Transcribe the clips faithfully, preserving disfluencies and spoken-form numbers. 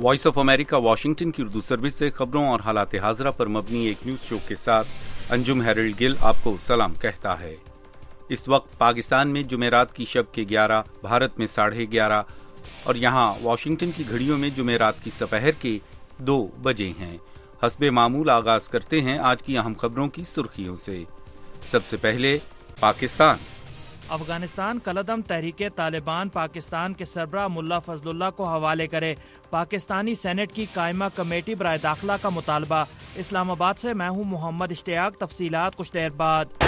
Voice of America Washington کی Urdu service سے خبروں اور حالات حاضرہ پر مبنی ایک نیوز شو کے ساتھ انجم ہیرلڈ گل آپ کو سلام کہتا ہے۔ اس وقت پاکستان میں جمعرات کی شب کے گیارہ، بھارت میں ساڑھے گیارہ اور یہاں واشنگٹن کی گھڑیوں میں جمعرات کی سپہر کے دو بجے ہیں۔ حسب معمول آغاز کرتے ہیں آج کی اہم خبروں کی سرخیوں سے۔ سب سے پہلے پاکستان۔ افغانستان کالعدم تحریک طالبان پاکستان کے سربراہ ملا فضل اللہ کو حوالے کرے، پاکستانی سینٹ کی قائمہ کمیٹی برائے داخلہ کا مطالبہ۔ اسلام آباد سے میں ہوں محمد اشتیاق، تفصیلات کچھ دیر بعد۔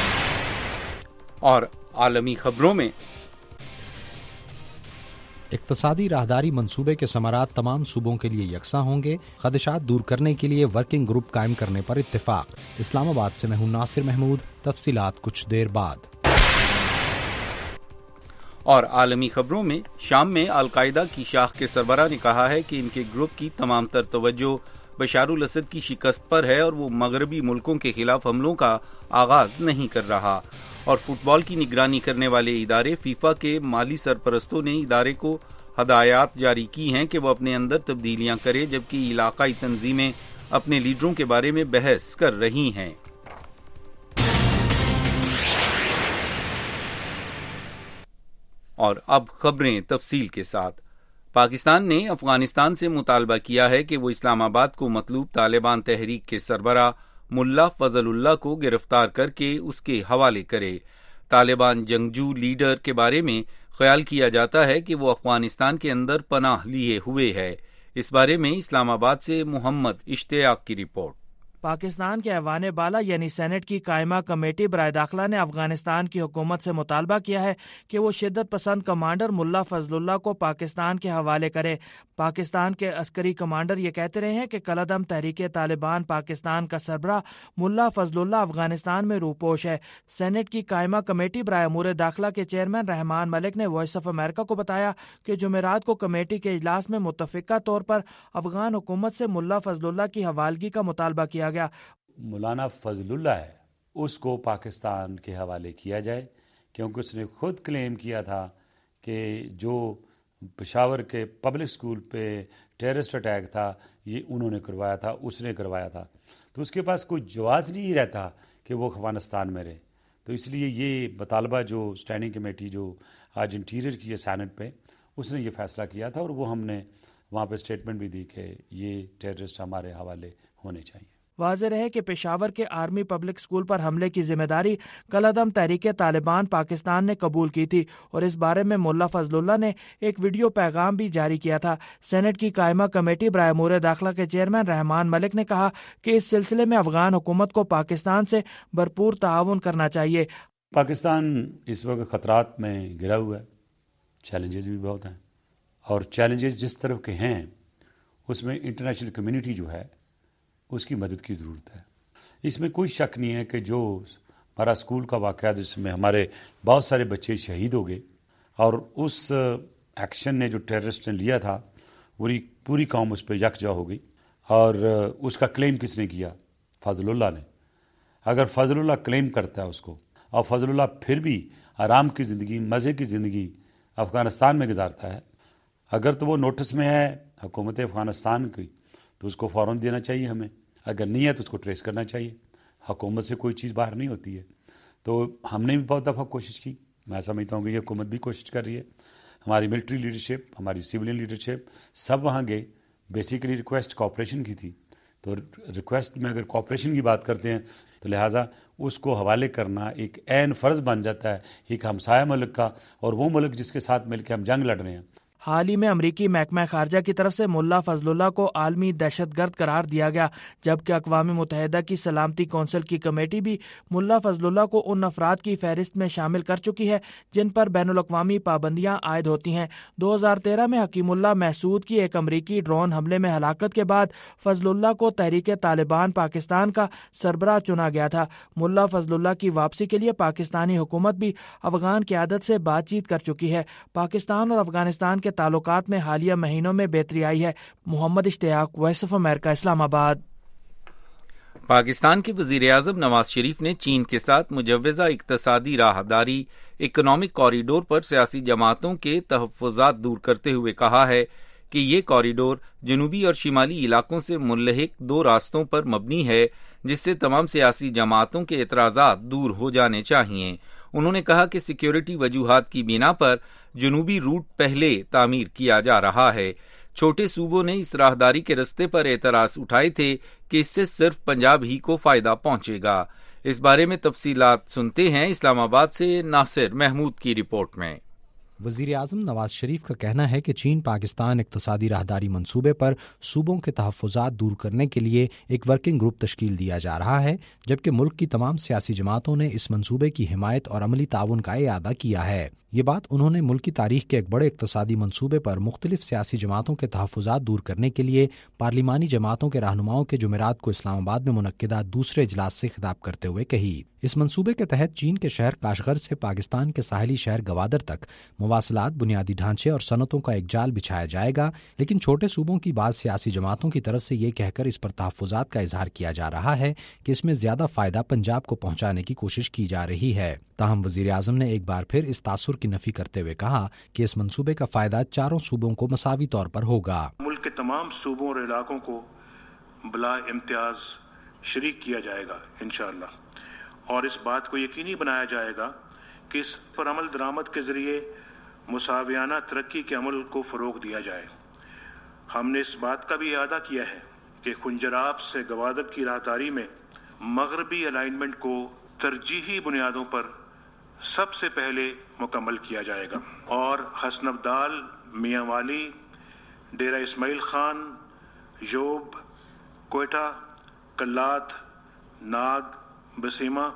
اور عالمی خبروں میں اقتصادی راہداری منصوبے کے ثمرات تمام صوبوں کے لیے یکساں ہوں گے، خدشات دور کرنے کے لیے ورکنگ گروپ قائم کرنے پر اتفاق۔ اسلام آباد سے میں ہوں ناصر محمود، تفصیلات کچھ دیر بعد۔ اور عالمی خبروں میں شام میں القاعدہ کی شاخ کے سربراہ نے کہا ہے کہ ان کے گروپ کی تمام تر توجہ بشار الاسد کی شکست پر ہے اور وہ مغربی ملکوں کے خلاف حملوں کا آغاز نہیں کر رہا۔ اور فٹ بال کی نگرانی کرنے والے ادارے فیفا کے مالی سرپرستوں نے ادارے کو ہدایات جاری کی ہیں کہ وہ اپنے اندر تبدیلیاں کرے، جبکہ علاقائی تنظیمیں اپنے لیڈروں کے بارے میں بحث کر رہی ہیں۔ اور اب خبریں تفصیل کے ساتھ۔ پاکستان نے افغانستان سے مطالبہ کیا ہے کہ وہ اسلام آباد کو مطلوب طالبان تحریک کے سربراہ ملا فضل اللہ کو گرفتار کر کے اس کے حوالے کرے۔ طالبان جنگجو لیڈر کے بارے میں خیال کیا جاتا ہے کہ وہ افغانستان کے اندر پناہ لیے ہوئے ہے۔ اس بارے میں اسلام آباد سے محمد اشتیاق کی رپورٹ۔ پاکستان کے ایوان بالا یعنی سینٹ کی قائمہ کمیٹی برائے داخلہ نے افغانستان کی حکومت سے مطالبہ کیا ہے کہ وہ شدت پسند کمانڈر ملا فضل اللہ کو پاکستان کے حوالے کرے۔ پاکستان کے عسکری کمانڈر یہ کہتے رہے ہیں کہ کالعدم تحریک طالبان پاکستان کا سربراہ ملا فضل اللہ افغانستان میں روپوش ہے۔ سینٹ کی قائمہ کمیٹی برائے امور داخلہ کے چیئرمین رحمان ملک نے وائس آف امریکہ کو بتایا کہ جمعرات کو کمیٹی کے اجلاس میں متفقہ طور پر افغان حکومت سے ملا فضل اللہ کی حوالگی کا مطالبہ کیا گیا۔ مولانا فضل اللہ ہے اس کو پاکستان کے حوالے کیا جائے، کیونکہ اس نے خود کلیم کیا تھا کہ جو پشاور کے پبلک سکول پہ ٹیررسٹ اٹیک تھا یہ انہوں نے کروایا تھا، اس نے کروایا تھا، تو اس کے پاس کوئی جواز نہیں رہتا کہ وہ افغانستان میں رہے۔ تو اس لیے یہ مطالبہ جو اسٹینڈنگ کمیٹی جو آج انٹیریئر کی ہے سینٹ پہ، اس نے یہ فیصلہ کیا تھا اور وہ ہم نے وہاں پہ اسٹیٹمنٹ بھی دی کہ یہ ٹیررسٹ ہمارے حوالے ہونے چاہیے۔ واضح رہے کہ پشاور کے آرمی پبلک سکول پر حملے کی ذمہ داری کالعدم تحریک طالبان پاکستان نے قبول کی تھی اور اس بارے میں ملا فضل اللہ نے ایک ویڈیو پیغام بھی جاری کیا تھا۔ سینٹ کی قائمہ کمیٹی برائے امور داخلہ کے چیئرمین رحمان ملک نے کہا کہ اس سلسلے میں افغان حکومت کو پاکستان سے بھرپور تعاون کرنا چاہیے۔ پاکستان اس وقت خطرات میں گرا ہوا ہے، چیلنجز بھی بہت ہیں، اور چیلنجز جس طرح کے ہیں اس میں انٹرنیشنل کمیونٹی جو ہے اس کی مدد کی ضرورت ہے۔ اس میں کوئی شک نہیں ہے کہ جو ہمارا اسکول کا واقعہ جس میں ہمارے بہت سارے بچے شہید ہو گئے اور اس ایکشن نے جو ٹیررسٹ نے لیا تھا پوری پوری قوم اس پہ یکجا ہو گئی، اور اس کا کلیم کس نے کیا؟ فضل اللہ نے۔ اگر فضل اللہ کلیم کرتا ہے اس کو اور فضل اللہ پھر بھی آرام کی زندگی، مزے کی زندگی افغانستان میں گزارتا ہے، اگر تو وہ نوٹس میں ہے حکومت افغانستان کی تو اس کو فوراً دینا چاہیے ہمیں، اگر نہیں ہے تو اس کو ٹریس کرنا چاہیے۔ حکومت سے کوئی چیز باہر نہیں ہوتی ہے، تو ہم نے بھی بہت دفعہ کوشش کی، میں سمجھتا ہوں کہ یہ حکومت بھی کوشش کر رہی ہے، ہماری ملٹری لیڈرشپ، ہماری سیولین لیڈرشپ سب وہاں گئے، بیسیکلی ریکویسٹ کوآپریشن کی تھی، تو ریکویسٹ میں اگر کوآپریشن کی بات کرتے ہیں تو لہٰذا اس کو حوالے کرنا ایک عین فرض بن جاتا ہے ایک ہمسایہ ملک کا، اور وہ ملک جس کے ساتھ مل کے ہم جنگ لڑ رہے ہیں۔ حال ہی میں امریکی محکمہ خارجہ کی طرف سے ملا فضل اللہ کو عالمی دہشت گرد قرار دیا گیا، جبکہ اقوام متحدہ کی سلامتی کونسل کی کمیٹی بھی ملا فضل اللہ کو ان افراد کی فہرست میں شامل کر چکی ہے جن پر بین الاقوامی پابندیاں عائد ہوتی ہیں۔ دو ہزار تیرہ میں حکیم اللہ محسود کی ایک امریکی ڈرون حملے میں ہلاکت کے بعد فضل اللہ کو تحریک طالبان پاکستان کا سربراہ چنا گیا تھا۔ ملا فضل اللہ کی واپسی کے لیے پاکستانی حکومت بھی افغان قیادت سے بات چیت کر چکی ہے۔ پاکستان اور افغانستان کے تعلقات میں حالیہ مہینوں میں بہتری آئی ہے۔ محمد اشتیاق، وائس آف امریکہ، اسلام آباد۔ پاکستان کے وزیر اعظم نواز شریف نے چین کے ساتھ مجوزہ اقتصادی راہداری اکنامک کوریڈور پر سیاسی جماعتوں کے تحفظات دور کرتے ہوئے کہا ہے کہ یہ کوریڈور جنوبی اور شمالی علاقوں سے ملحق دو راستوں پر مبنی ہے جس سے تمام سیاسی جماعتوں کے اعتراضات دور ہو جانے چاہئیں۔ انہوں نے کہا کہ سیکیورٹی وجوہات کی بنا پر جنوبی روٹ پہلے تعمیر کیا جا رہا ہے۔ چھوٹے صوبوں نے اس راہداری کے رستے پر اعتراض اٹھائے تھے کہ اس سے صرف پنجاب ہی کو فائدہ پہنچے گا۔ اس بارے میں تفصیلات سنتے ہیں اسلام آباد سے ناصر محمود کی رپورٹ میں۔ وزیر اعظم نواز شریف کا کہنا ہے کہ چین پاکستان اقتصادی راہداری منصوبے پر صوبوں کے تحفظات دور کرنے کے لیے ایک ورکنگ گروپ تشکیل دیا جا رہا ہے، جبکہ ملک کی تمام سیاسی جماعتوں نے اس منصوبے کی حمایت اور عملی تعاون کا اعادہ کیا ہے۔ یہ بات انہوں نے ملک کی تاریخ کے ایک بڑے اقتصادی منصوبے پر مختلف سیاسی جماعتوں کے تحفظات دور کرنے کے لیے پارلیمانی جماعتوں کے رہنماؤں کے جمعرات کو اسلام آباد میں منعقدہ دوسرے اجلاس سے خطاب کرتے ہوئے کہی۔ اس منصوبے کے تحت چین کے شہر کاشغر سے پاکستان کے ساحلی شہر گوادر تک مواصلات، بنیادی ڈھانچے اور صنعتوں کا ایک جال بچھایا جائے گا، لیکن چھوٹے صوبوں کی بعض سیاسی جماعتوں کی طرف سے یہ کہہ کر اس پر تحفظات کا اظہار کیا جا رہا ہے کہ اس میں زیادہ فائدہ پنجاب کو پہنچانے کی کوشش کی جا رہی ہے۔ تاہم وزیر اعظم نے ایک بار پھر اس تاثر کی نفی کرتے ہوئے کہا کہ اس منصوبے کا فائدہ چاروں صوبوں کو مساوی طور پر ہوگا۔ ملک کے تمام صوبوں اور علاقوں کو بلا امتیاز شریک کیا جائے گا انشاءاللہ، اور اس بات کو یقینی بنایا جائے گا کہ اس پر عمل درآمد کے ذریعے مساویانہ ترقی کے عمل کو فروغ دیا جائے۔ ہم نے اس بات کا بھی اعادہ کیا ہے کہ خنجراب سے گوادر کی راہداری میں مغربی الائنمنٹ کو ترجیحی بنیادوں پر سب سے پہلے مکمل کیا جائے گا، اور حسن ابدال، میاں والی، ڈیرہ اسماعیل خان، یوب، کوئٹہ، کلات، ناگ، بسیمہ،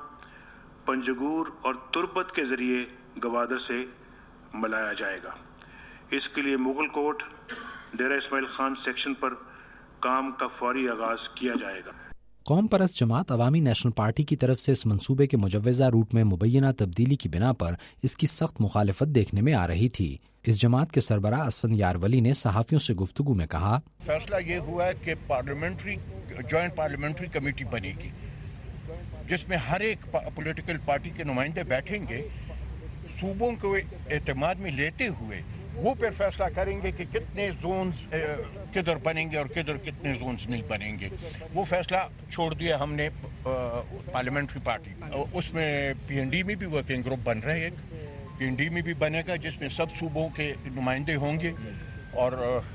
پنجگور اور تربت کے ذریعے گوادر سے ملایا جائے گا۔ اس کے لیے مغل کوٹ، ڈیرہ اسماعیل خان سیکشن پر کام کا فوری آغاز کیا جائے گا۔ قوم پرست جماعت عوامی نیشنل پارٹی کی طرف سے اس منصوبے کے مجوزہ روٹ میں مبینہ تبدیلی کی بنا پر اس کی سخت مخالفت دیکھنے میں آ رہی تھی۔ اس جماعت کے سربراہ اسفند یار ولی نے صحافیوں سے گفتگو میں کہا، فیصلہ یہ ہوا ہے کہ پارلیمنٹری جوائنٹ پارلیمنٹری کمیٹی بنے گی جس میں ہر ایک پولیٹیکل پارٹی کے نمائندے بیٹھیں گے، صوبوں کو اعتماد میں لیتے ہوئے وہ پھر فیصلہ کریں گے کہ کتنے زونز کدھر بنیں گے اور کدھر کتنے زونز نہیں بنیں گے۔ وہ فیصلہ چھوڑ دیا ہم نے پارلیمنٹری پارٹی، اس میں پی این ڈی میں بھی ورکنگ گروپ بن رہے ہیں، پی این ڈی میں بھی بنے گا جس میں سب صوبوں کے نمائندے ہوں گے اور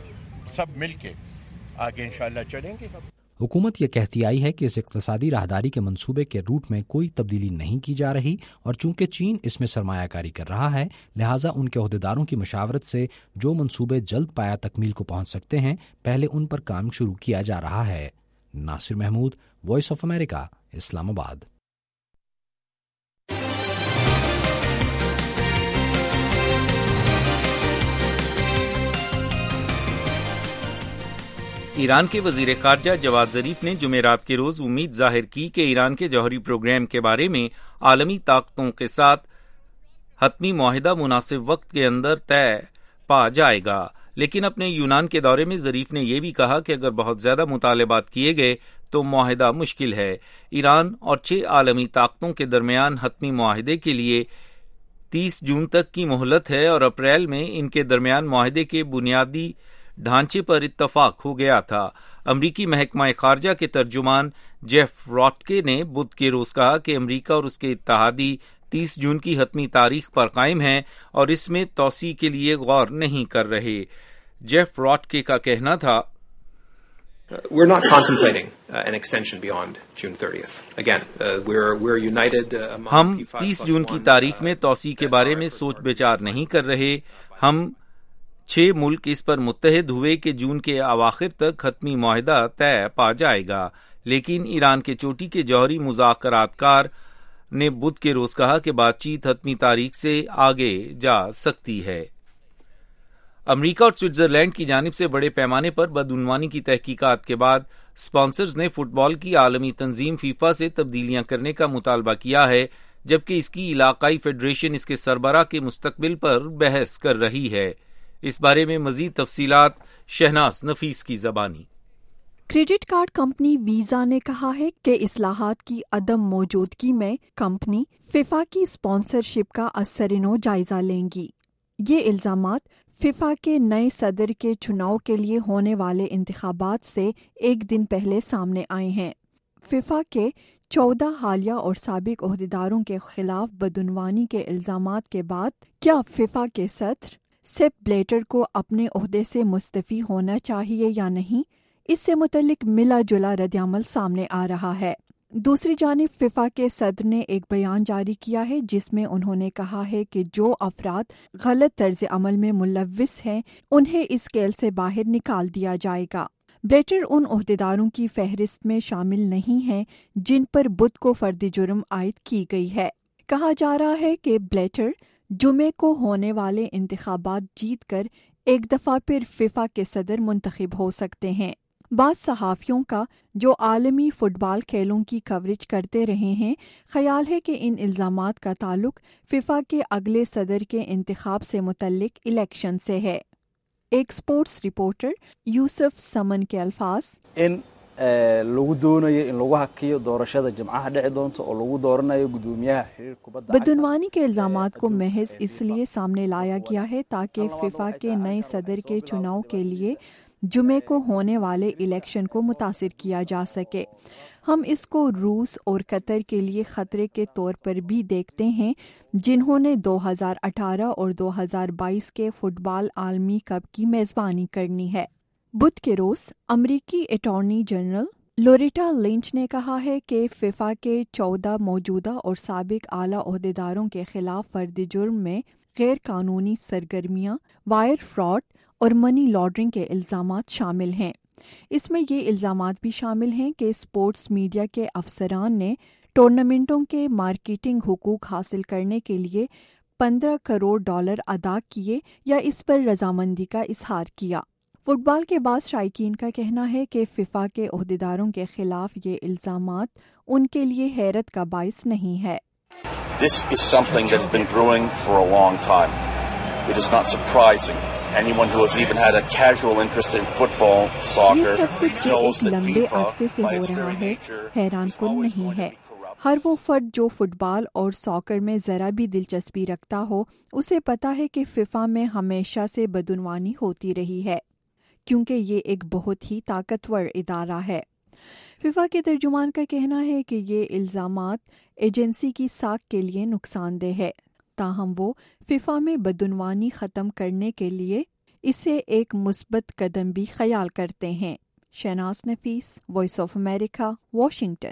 سب مل کے آگے انشاءاللہ چلیں گے۔ حکومت یہ کہتی آئی ہے کہ اس اقتصادی راہداری کے منصوبے کے روٹ میں کوئی تبدیلی نہیں کی جا رہی، اور چونکہ چین اس میں سرمایہ کاری کر رہا ہے لہٰذا ان کے عہدیداروں کی مشاورت سے جو منصوبے جلد پایا تکمیل کو پہنچ سکتے ہیں پہلے ان پر کام شروع کیا جا رہا ہے۔ Nasir Mahmood, Voice of America, Islamabad. Iran کے وزیر خارجہ جواد ظریف نے جمعرات کے روز امید ظاہر کی کہ ایران کے جوہری پروگرام کے بارے میں عالمی طاقتوں کے ساتھ حتمی معاہدہ مناسب وقت کے اندر طے پا جائے گا، لیکن اپنے یونان کے دورے میں ظریف نے یہ بھی کہا کہ اگر بہت زیادہ مطالبات کیے گئے تو معاہدہ مشکل ہے۔ ایران اور چھ عالمی طاقتوں کے درمیان حتمی معاہدے کے لیے تیس جون تک کی مہلت ہے، اور اپریل میں ان کے درمیان معاہدے کے بنیادی ڈھانچے پر اتفاق ہو گیا تھا۔ امریکی محکمہ خارجہ کے ترجمان جیف راٹکے نے بدھ کے روز کہا کہ امریکہ اور اس کے اتحادی تیس جون کی حتمی تاریخ پر قائم ہیں اور اس میں توسیع کے لیے غور نہیں کر رہے۔ جیف راٹکے کا کہنا تھا، We're not contemplating uh, an extension beyond June thirtieth. Again, uh, we're we're united uh, among ہم تیس جون کی تاریخ میں توسیع کے بارے میں سوچ بچار نہیں کر رہے۔ ہم چھ ملک اس پر متحد ہوئے کہ جون کے اواخر تک حتمی معاہدہ طے پا جائے گا، لیکن ایران کے چوٹی کے جوہری مذاکرات کار نے بدھ کے روز کہا کہ بات چیت حتمی تاریخ سے آگے جا سکتی ہے۔ امریکہ اور سوئٹزرلینڈ کی جانب سے بڑے پیمانے پر بدعنوانی کی تحقیقات کے بعد اسپانسرز نے فٹ بال کی عالمی تنظیم فیفا سے تبدیلیاں کرنے کا مطالبہ کیا ہے، جبکہ اس کی علاقائی فیڈریشن اس کے سربراہ کے مستقبل پر بحث کر رہی ہے۔ اس بارے میں مزید تفصیلات شہناز نفیس کی زبانی۔ کریڈٹ کارڈ کمپنی ویزا نے کہا ہے کہ اصلاحات کی عدم موجودگی میں کمپنی فیفا کی اسپانسرشپ کا ازسرنو جائزہ لیں گی۔ یہ الزامات فیفا کے نئے صدر کے چناؤ کے لیے ہونے والے انتخابات سے ایک دن پہلے سامنے آئے ہیں۔ فیفا کے چودہ حالیہ اور سابق عہدیداروں کے خلاف بدعنوانی کے الزامات کے بعد کیا فیفا کے صدر سیپ بلیٹر کو اپنے عہدے سے مستعفی ہونا چاہیے یا نہیں، اس سے متعلق ملا جلا ردعمل سامنے آ رہا ہے۔ دوسری جانب فیفا کے صدر نے ایک بیان جاری کیا ہے جس میں انہوں نے کہا ہے کہ جو افراد غلط طرز عمل میں ملوث ہیں انہیں اس کیل سے باہر نکال دیا جائے گا۔ بلیٹر ان عہدیداروں کی فہرست میں شامل نہیں ہیں جن پر بدھ کو فردی جرم عائد کی گئی ہے۔ کہا جا رہا ہے کہ بلیٹر جمعے کو ہونے والے انتخابات جیت کر ایک دفعہ پھر فیفا کے صدر منتخب ہو سکتے ہیں۔ بعض صحافیوں کا جو عالمی فٹ بال کھیلوں کی کوریج کرتے رہے ہیں خیال ہے کہ ان الزامات کا تعلق فیفا کے اگلے صدر کے انتخاب سے متعلق الیکشن سے ہے۔ ایک سپورٹس رپورٹر یوسف سمن کے الفاظ ان lagu doonayo in lagu hakiyo doorashada jimcaha dhici doonta oo lagu dooranayo gudoomiyaha xiriirka kubadda بدعنوانی کے الزامات کو محض اس لیے سامنے لایا گیا ہے تاکہ فیفا کے نئے صدر کے چناؤ کے لیے جمعے کو ہونے والے الیکشن کو متاثر کیا جا سکے۔ ہم اس کو روس اور قطر کے لیے خطرے کے طور پر بھی دیکھتے ہیں جنہوں نے دو ہزار اٹھارہ اور دو ہزار بائیس کے فٹ بال عالمی کپ کی میزبانی کرنی ہے۔ بدھ کے روز امریکی اٹارنی جنرل لوریٹا لنچ نے کہا ہے کہ فیفا کے چودہ موجودہ اور سابق اعلیٰ عہدیداروں کے خلاف فردی جرم میں غیر قانونی سرگرمیاں، وائر فراڈ اور منی لانڈرنگ کے الزامات شامل ہیں۔ اس میں یہ الزامات بھی شامل ہیں کہ اسپورٹس میڈیا کے افسران نے ٹورنامنٹوں کے مارکیٹنگ حقوق حاصل کرنے کے لیے پندرہ کروڑ ڈالر ادا کیے یا اس پر رضامندی کا اظہار کیا۔ فٹ بال کے بعض شائقین کا کہنا ہے کہ فیفا کے عہدیداروں کے خلاف یہ الزامات ان کے لیے حیرت کا باعث نہیں ہے۔ This is something that's been brewing for a long time. It is not surprising. Anyone who has even had a casual interest in football, soccer, یہ سب کچھ جو knows ایک that لمبے FIFA, عرصے سے by ہو its رہا very ہے، nature, حیران is کن always نہیں going to ہے۔ be corrupt. ہر وہ فرد جو فٹ بال اور ساکر میں ذرا بھی دلچسپی رکھتا ہو اسے پتا ہے کہ فیفا میں ہمیشہ سے بدعنوانی ہوتی رہی ہے کیونکہ یہ ایک بہت ہی طاقتور ادارہ ہے۔ فیفا کے ترجمان کا کہنا ہے کہ یہ الزامات ایجنسی کی ساکھ کے لیے نقصان دہ ہے، تاہم وہ فیفا میں بدعنوانی ختم کرنے کے لیے اسے ایک مثبت قدم بھی خیال کرتے ہیں۔ Shahnaz Nafees, Voice of America, Washington.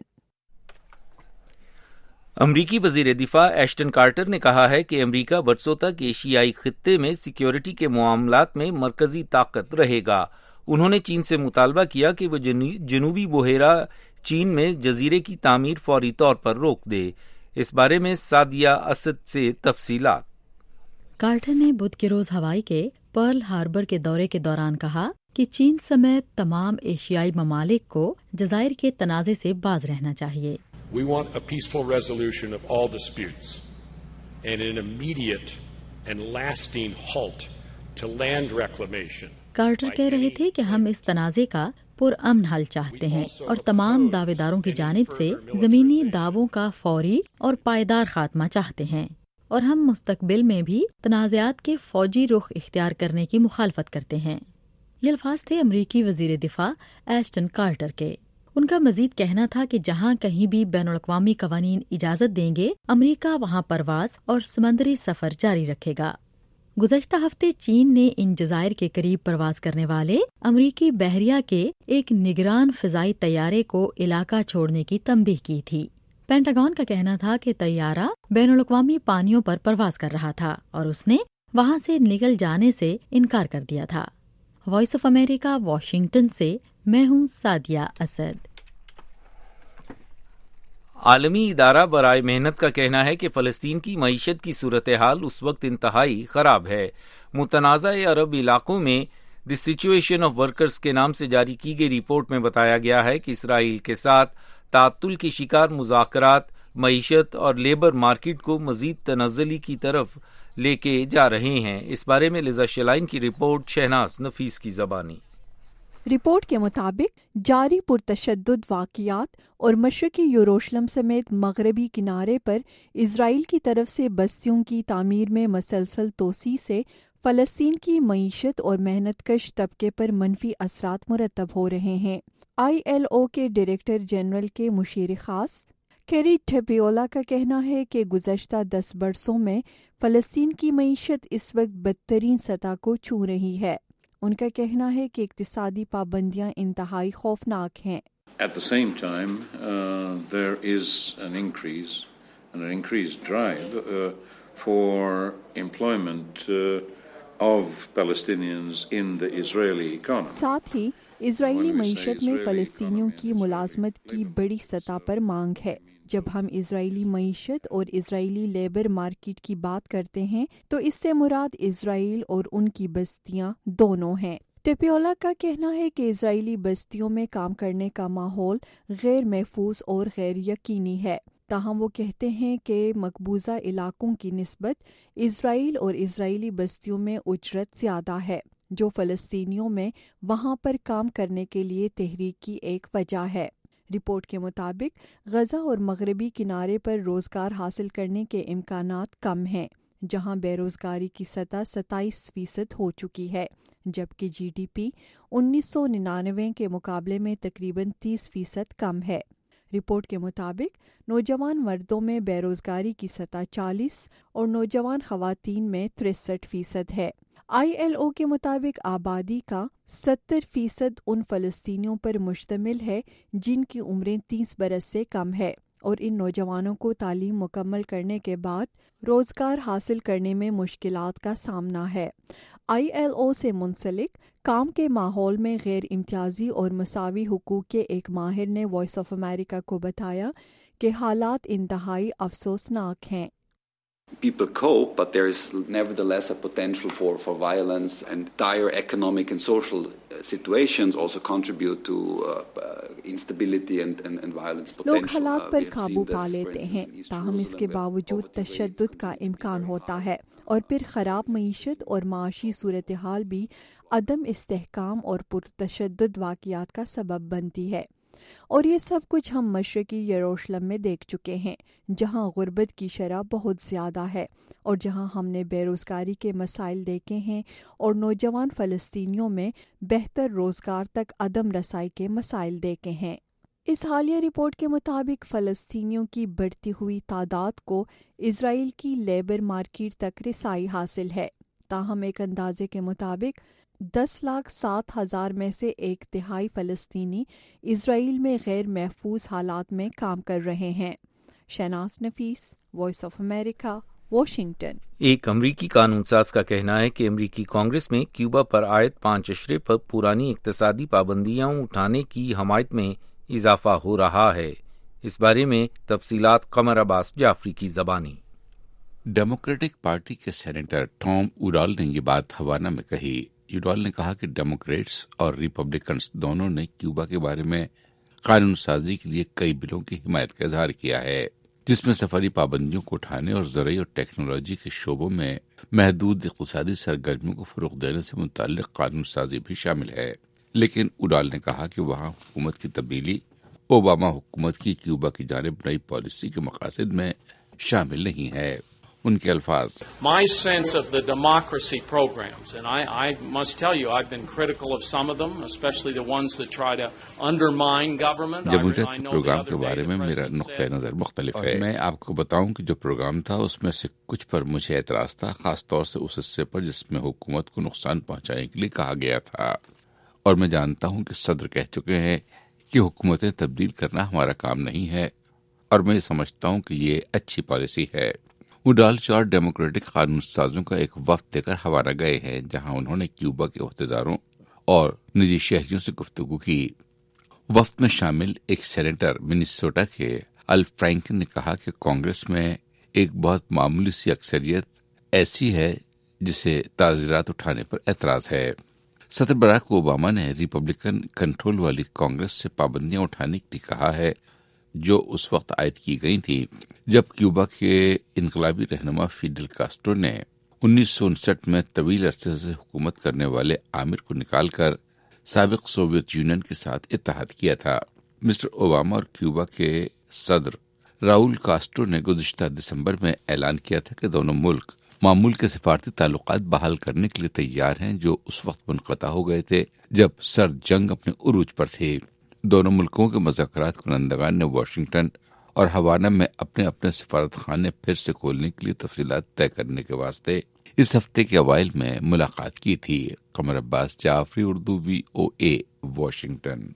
امریکی وزیر دفاع ایشٹن کارٹر نے کہا ہے کہ امریکہ برسوں تک ایشیائی خطے میں سیکیورٹی کے معاملات میں مرکزی طاقت رہے گا۔ انہوں نے چین سے مطالبہ کیا کہ وہ جنوبی بحیرہ چین میں جزیرے کی تعمیر فوری طور پر روک دے۔ اس بارے میں سعدیہ اسد سے تفصیلات۔ کارٹر نے بدھ کے روز ہوائی کے پرل ہاربر کے دورے کے دوران کہا کہ چین سمیت تمام ایشیائی ممالک کو جزائر کے تنازع سے باز رہنا چاہیے۔ We want a peaceful resolution of all disputes and an immediate and lasting halt to land reclamation. Carter کہہ رہے تھے کہ ہم اس تنازع کا پرامن حل چاہتے ہیں اور تمام دعوے داروں کی جانب سے زمینی دعووں کا فوری اور پائیدار خاتمہ چاہتے ہیں، اور ہم مستقبل میں بھی تنازعات کے فوجی رخ اختیار کرنے کی مخالفت کرتے ہیں۔ یہ الفاظ تھے امریکی وزیر دفاع ایشٹن کارٹر کے۔ ان کا مزید کہنا تھا کہ جہاں کہیں بھی بین الاقوامی قوانین اجازت دیں گے، امریکہ وہاں پرواز اور سمندری سفر جاری رکھے گا۔ گزشتہ ہفتے چین نے ان جزائر کے قریب پرواز کرنے والے امریکی بحریہ کے ایک نگران فضائی طیارے کو علاقہ چھوڑنے کی تنبیہ کی تھی۔ پینٹاگون کا کہنا تھا کہ طیارہ بین الاقوامی پانیوں پر پرواز کر رہا تھا اور اس نے وہاں سے نکل جانے سے انکار کر دیا تھا۔ وائس آف امریکہ، واشنگٹن سے میں ہوں سعدیہ اسد۔ عالمی ادارہ برائے محنت کا کہنا ہے کہ فلسطین کی معیشت کی صورتحال اس وقت انتہائی خراب ہے۔ متنازع عرب علاقوں میں دی سچویشن آف ورکرز کے نام سے جاری کی گئی رپورٹ میں بتایا گیا ہے کہ اسرائیل کے ساتھ تعطل کے شکار مذاکرات معیشت اور لیبر مارکیٹ کو مزید تنزلی کی طرف لے کے جا رہے ہیں۔ اس بارے میں لیزا شلائن کی رپورٹ، شہناز نفیس کی زبانی۔ رپورٹ کے مطابق جاری پرتشدد واقعات اور مشرقی یروشلم سمیت مغربی کنارے پر اسرائیل کی طرف سے بستیوں کی تعمیر میں مسلسل توسیع سے فلسطین کی معیشت اور محنت کش طبقے پر منفی اثرات مرتب ہو رہے ہیں۔ آئی ایل او کے ڈائریکٹر جنرل کے مشیر خاص کیری ٹھپیولا کا کہنا ہے کہ گزشتہ دس برسوں میں فلسطین کی معیشت اس وقت بدترین سطح کو چھو رہی ہے۔ ان کا کہنا ہے کہ اقتصادی پابندیاں انتہائی خوفناک ہیں۔ At the same time, uh, there is an increase, an increased drive uh, for employment uh, of Palestinians in the Israeli economy. ساتھ ہی اسرائیلی معیشت میں فلسطینیوں کی ملازمت کی بڑی سطح پر مانگ ہے۔ جب ہم اسرائیلی معیشت اور اسرائیلی لیبر مارکیٹ کی بات کرتے ہیں تو اس سے مراد اسرائیل اور ان کی بستیاں دونوں ہیں۔ ٹپیولا کا کہنا ہے کہ اسرائیلی بستیوں میں کام کرنے کا ماحول غیر محفوظ اور غیر یقینی ہے، تاہم وہ کہتے ہیں کہ مقبوضہ علاقوں کی نسبت اسرائیل اور اسرائیلی بستیوں میں اجرت زیادہ ہے، جو فلسطینیوں میں وہاں پر کام کرنے کے لیے تحریک کی ایک وجہ ہے۔ رپورٹ کے مطابق غزہ اور مغربی کنارے پر روزگار حاصل کرنے کے امکانات کم ہیں، جہاں بے روزگاری کی سطح ستائیس فیصد ہو چکی ہے، جبکہ جی ڈی پی انیس سو ننانوے کے مقابلے میں تقریباً تیس فیصد کم ہے۔ رپورٹ کے مطابق نوجوان مردوں میں بے روزگاری کی سطح چالیس اور نوجوان خواتین میں تریسٹھ فیصد ہے۔ آئی ایل او کے مطابق آبادی کا ستر فیصد ان فلسطینیوں پر مشتمل ہے جن کی عمریں تیس برس سے کم ہے، اور ان نوجوانوں کو تعلیم مکمل کرنے کے بعد روزگار حاصل کرنے میں مشکلات کا سامنا ہے۔ آئی ایل او سے منسلک کام کے ماحول میں غیر امتیازی اور مساوی حقوق کے ایک ماہر نے وائس آف امریکہ کو بتایا کہ حالات انتہائی افسوسناک ہیں۔ People cope, but there is nevertheless a potential for, for violence, and dire economic and social situations also contribute to uh, uh, instability and, and, and violence potential. لوگ حالات پر قابو پا لیتے ہیں، تاہم اس کے باوجود تشدد کا امکان ہوتا ہے، اور پھر خراب معیشت اور معاشی صورتحال بھی عدم استحکام اور پرتشدد واقعات کا سبب بنتی ہے۔ اور یہ سب کچھ ہم مشرقی یروشلم میں دیکھ چکے ہیں، جہاں غربت کی شرح بہت زیادہ ہے، اور جہاں ہم نے بے روزگاری کے مسائل دیکھے ہیں اور نوجوان فلسطینیوں میں بہتر روزگار تک عدم رسائی کے مسائل دیکھے ہیں۔ اس حالیہ رپورٹ کے مطابق فلسطینیوں کی بڑھتی ہوئی تعداد کو اسرائیل کی لیبر مارکیٹ تک رسائی حاصل ہے، تاہم ایک اندازے کے مطابق دس لاکھ سات ہزار میں سے ایک تہائی فلسطینی اسرائیل میں غیر محفوظ حالات میں کام کر رہے ہیں۔ Shahnaz Nafees, Voice of America, Washington. ایک امریکی قانون ساز کا کہنا ہے کہ امریکی کانگریس میں کیوبا پر عائد پانچ اشرے پر پرانی اقتصادی پابندیاں اٹھانے کی حمایت میں اضافہ ہو رہا ہے۔ اس بارے میں تفصیلات قمر عباس جعفری کی زبانی۔ ڈیموکریٹک پارٹی کے سینیٹر ٹام اوڈال نے یہ بات ہوانہ میں کہی۔ یوڈال نے کہا کہ ڈیموکریٹس اور ریپبلکنز دونوں نے کیوبا کے بارے میں قانون سازی کے لیے کئی بلوں کی حمایت کا اظہار کیا ہے، جس میں سفری پابندیوں کو اٹھانے اور زرعی اور ٹیکنالوجی کے شعبوں میں محدود اقتصادی سرگرمیوں کو فروغ دینے سے متعلق قانون سازی بھی شامل ہے۔ لیکن اوڈال نے کہا کہ وہاں حکومت کی تبدیلی اوباما حکومت کی کیوبا کی جانب نئی پالیسی کے مقاصد میں شامل نہیں ہے۔ ان کے الفاظ، My sense of the democracy programs, and I, I must tell you, I've been critical of some of them, especially the ones that try to undermine government. جمہوریت کے پروگرام کے بارے میں میرا نقطۂ نظر مختلف ہے۔ میں آپ کو بتاؤں کہ جو پروگرام تھا اس میں سے کچھ پر مجھے اعتراض تھا، خاص طور سے اس حصے پر جس میں حکومت کو نقصان پہنچانے کے لیے کہا گیا تھا، اور میں جانتا ہوں کہ صدر کہہ چکے ہیں کہ حکومتیں تبدیل کرنا ہمارا کام نہیں ہے، اور میں سمجھتا ہوں کہ یہ اچھی پالیسی ہے۔ اوڈال چار ڈیموکریٹک قانون سازوں کا ایک وفد دے کر ہوانہ گئے ہیں، جہاں انہوں نے کیوبا کے عہدیداروں اور نجی شہریوں سے گفتگو کی۔ وفد میں شامل ایک سینیٹر منیسوٹا کے ال فرینکن نے کہا کہ کانگریس میں ایک بہت معمولی سی اکثریت ایسی ہے جسے تعزیرات اٹھانے پر اعتراض ہے۔ صدر براک اوباما نے ریپبلکن کنٹرول والی کانگریس سے پابندیاں اٹھانے کے لیے کہا ہے، جو اس وقت عائد کی گئی تھی جب کیوبا کے انقلابی رہنما فیڈل کاسٹرو نے انیس سو انسٹھ میں طویل عرصے سے حکومت کرنے والے آمر کو نکال کر سابق سوویت یونین کے ساتھ اتحاد کیا تھا۔ مسٹر اوباما اور کیوبا کے صدر راؤل کاسٹرو نے گزشتہ دسمبر میں اعلان کیا تھا کہ دونوں ملک معمول کے سفارتی تعلقات بحال کرنے کے لیے تیار ہیں، جو اس وقت منقطع ہو گئے تھے جب سرد جنگ اپنے عروج پر تھی۔ دونوں ملکوں کے مذاکرات کنندگان نے واشنگٹن اور ہوانہ میں اپنے اپنے سفارت خانے پھر سے کھولنے کے لیے تفصیلات طے کرنے کے واسطے اس ہفتے کے اوائل میں ملاقات کی تھی۔ Qamar Abbas Jafri, Urdu V O A, Washington.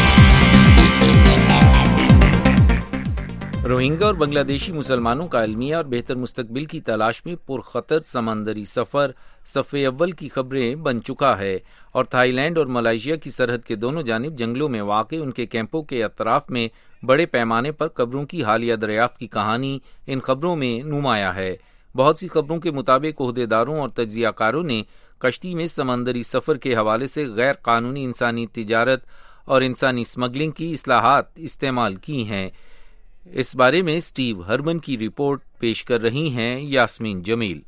Rohingya اور بنگلہ دیشی مسلمانوں کا المیہ اور بہتر مستقبل کی تلاش میں پرخطر سمندری سفر صفحے اول کی خبریں بن چکا ہے، اور تھائی لینڈ اور ملائیشیا کی سرحد کے دونوں جانب جنگلوں میں واقع ان کے کیمپوں کے اطراف میں بڑے پیمانے پر قبروں کی حالیہ دریافت کی کہانی ان خبروں میں نمایاں ہے۔ بہت سی خبروں کے مطابق عہدیداروں اور تجزیہ کاروں نے کشتی میں سمندری سفر کے حوالے سے غیر قانونی انسانی تجارت اور انسانی اسمگلنگ کی اصطلاحات استعمال کی ہیں۔ اس بارے میں اسٹیو ہرمن کی رپورٹ پیش کر رہی ہیں یاسمین جمیل۔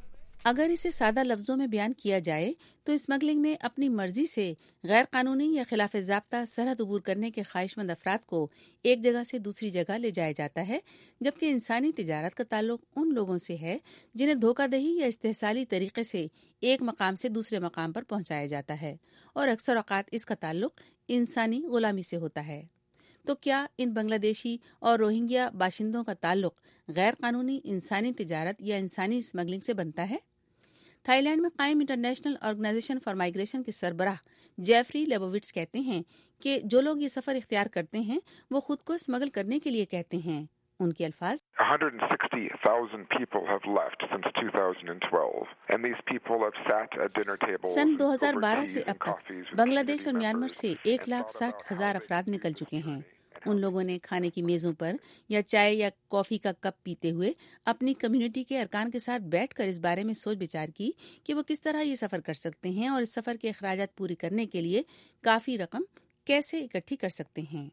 اگر اسے سادہ لفظوں میں بیان کیا جائے تو اسمگلنگ میں اپنی مرضی سے غیر قانونی یا خلاف ضابطہ سرحد عبور کرنے کے خواہش مند افراد کو ایک جگہ سے دوسری جگہ لے جایا جاتا ہے، جبکہ انسانی تجارت کا تعلق ان لوگوں سے ہے جنہیں دھوکہ دہی یا استحصالی طریقے سے ایک مقام سے دوسرے مقام پر پہنچایا جاتا ہے، اور اکثر اوقات اس کا تعلق انسانی غلامی سے ہوتا ہے۔ تو کیا ان بنگلہ دیشی اور روہنگیا باشندوں کا تعلق غیر قانونی انسانی تجارت یا انسانی اسمگلنگ سے بنتا ہے؟ تھائی لینڈ میں قائم انٹرنیشنل آرگنائزیشن فار مائیگریشن کے سربراہ جیفری لیبووٹس کہتے ہیں کہ جو لوگ یہ سفر اختیار کرتے ہیں وہ خود کو اسمگل کرنے کے لیے کہتے ہیں۔ ان کے الفاظ، one hundred sixty thousand people have left since two thousand twelve and these people have sat at dinner tables سن دو ہزار بارہ سے اب تک بنگلہ دیش اور میانمار سے ایک لاکھ ساٹھ ہزار افراد نکل چکے ہیں۔ ان لوگوں نے کھانے کی میزوں پر یا چائے یا کافی کا کپ پیتے ہوئے اپنی کمیونٹی کے ارکان کے ساتھ بیٹھ کر اس بارے میں سوچ بچار کی کہ وہ کس طرح یہ سفر کر سکتے ہیں اور اس سفر کے اخراجات پوری کرنے کے لیے کافی رقم کیسے اکٹھی کر سکتے ہیں۔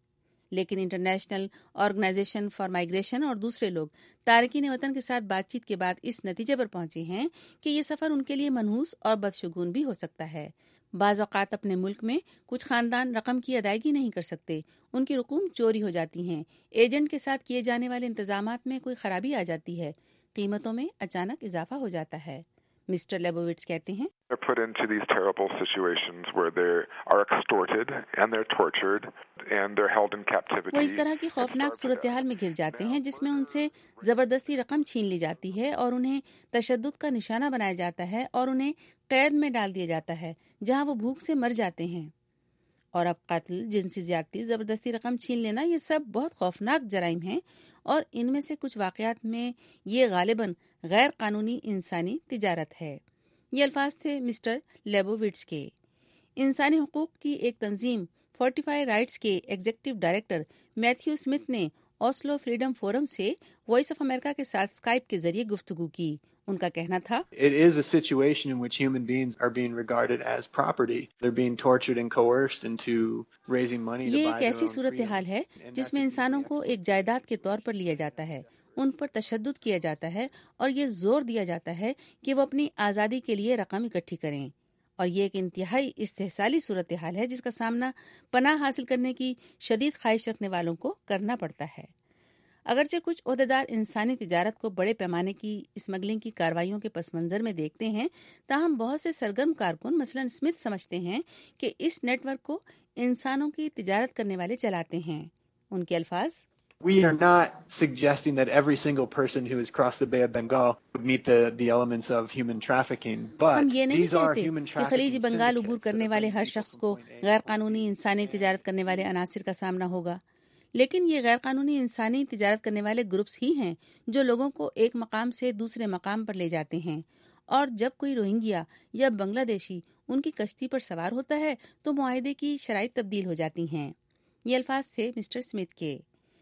لیکن انٹرنیشنل آرگنائزیشن فار مائیگریشن اور دوسرے لوگ تارکین وطن کے ساتھ بات چیت کے بعد اس نتیجے پر پہنچے ہیں کہ یہ سفر ان کے لیے منحوس اور بدشگون بھی ہو سکتا ہے۔ بعض اوقات اپنے ملک میں کچھ خاندان رقم کی ادائیگی نہیں کر سکتے، ان کی رقوم چوری ہو جاتی ہیں، ایجنٹ کے ساتھ کیے جانے والے انتظامات میں کوئی خرابی آ جاتی ہے، قیمتوں میں اچانک اضافہ ہو جاتا ہے۔ مسٹر لیبووٹس کہتے ہیں، put into these terrible situations where they are extorted and they're tortured and they're held in captivity. وہ اس طرح کی خوفناک صورتحال میں گر جاتے ہیں جس میں ان سے زبردستی رقم چھین لی جاتی ہے اور انہیں تشدد کا نشانہ بنایا جاتا ہے اور انہیں قید میں ڈال دیا جاتا ہے جہاں وہ بھوک سے مر جاتے ہیں۔ اور اب قتل، جنسی زیادتی، زبردستی رقم چھین لینا، یہ سب بہت خوفناک جرائم ہیں، اور ان میں سے کچھ واقعات میں یہ غالباً غیر قانونی انسانی تجارت ہے۔ یہ الفاظ تھے مسٹر لیبووٹس کے۔ انسانی حقوق کی ایک تنظیم فورٹیفائی رائٹس کے ایگزیکٹو ڈائریکٹر میتھیو اسمتھ نے اوسلو فریڈم فورم سے وائس آف امریکہ کے ساتھ اسکائپ کے ذریعے گفتگو کی۔ ان کا کہنا تھا، It is a situation in which human beings are being regarded as property. They're being tortured and coerced into raising money to buy یہ their ایک ایسی own صورتحال ہے جس میں انسانوں کو ایک جائیداد کے طور پر لیا جاتا ہے، ان پر تشدد کیا جاتا ہے اور یہ زور دیا جاتا ہے کہ وہ اپنی آزادی کے لیے رقم اکٹھی کریں، اور یہ ایک انتہائی استحصالی صورتحال ہے جس کا سامنا پناہ حاصل کرنے کی شدید خواہش رکھنے والوں کو کرنا پڑتا ہے۔ اگرچہ کچھ عہدیدار انسانی تجارت کو بڑے پیمانے کی اسمگلنگ کی کارروائیوں کے پس منظر میں دیکھتے ہیں، تاہم بہت سے سرگرم کارکن مثلا اسمتھ سمجھتے ہیں کہ اس نیٹ ورک کو انسانوں کی تجارت کرنے والے چلاتے ہیں۔ ان کے الفاظ، We are not suggesting that every single person who has crossed the Bay of Bengal would meet the, the elements of human trafficking, but ہم یہ نہیں these are کہتے human کہ خلیج trafficking بنگال عبور syndicates کرنے that والے are ہر being شخص used کو from point A غیر to قانونی انسانی تجارت کرنے والے عناصر کا سامنا ہوگا، لیکن یہ غیر قانونی انسانی تجارت کرنے والے گروپس ہی ہیں جو لوگوں کو ایک مقام سے دوسرے مقام پر لے جاتے ہیں، اور جب کوئی روہنگیا یا بنگلہ دیشی ان کی کشتی پر سوار ہوتا ہے تو معاہدے کی شرائط تبدیل ہو جاتی ہیں۔ یہ الفاظ تھے مسٹر اسمتھ کے۔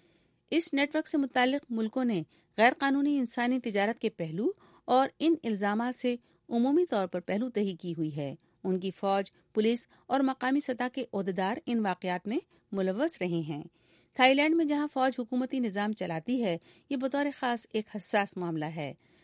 اس نیٹ ورک سے متعلق ملکوں نے غیر قانونی انسانی تجارت کے پہلو اور ان الزامات سے عمومی طور پر پہلو تہی کی ہوئی ہے۔ ان کی فوج، پولیس اور مقامی سطح کے عہدیدار ان واقعات میں ملوث رہے ہیں۔ تھائی لینڈ میں جہاں فوج حکومتی نظام چلاتی ہے، یہ بطور خاص ایک حساس معاملہ ہے۔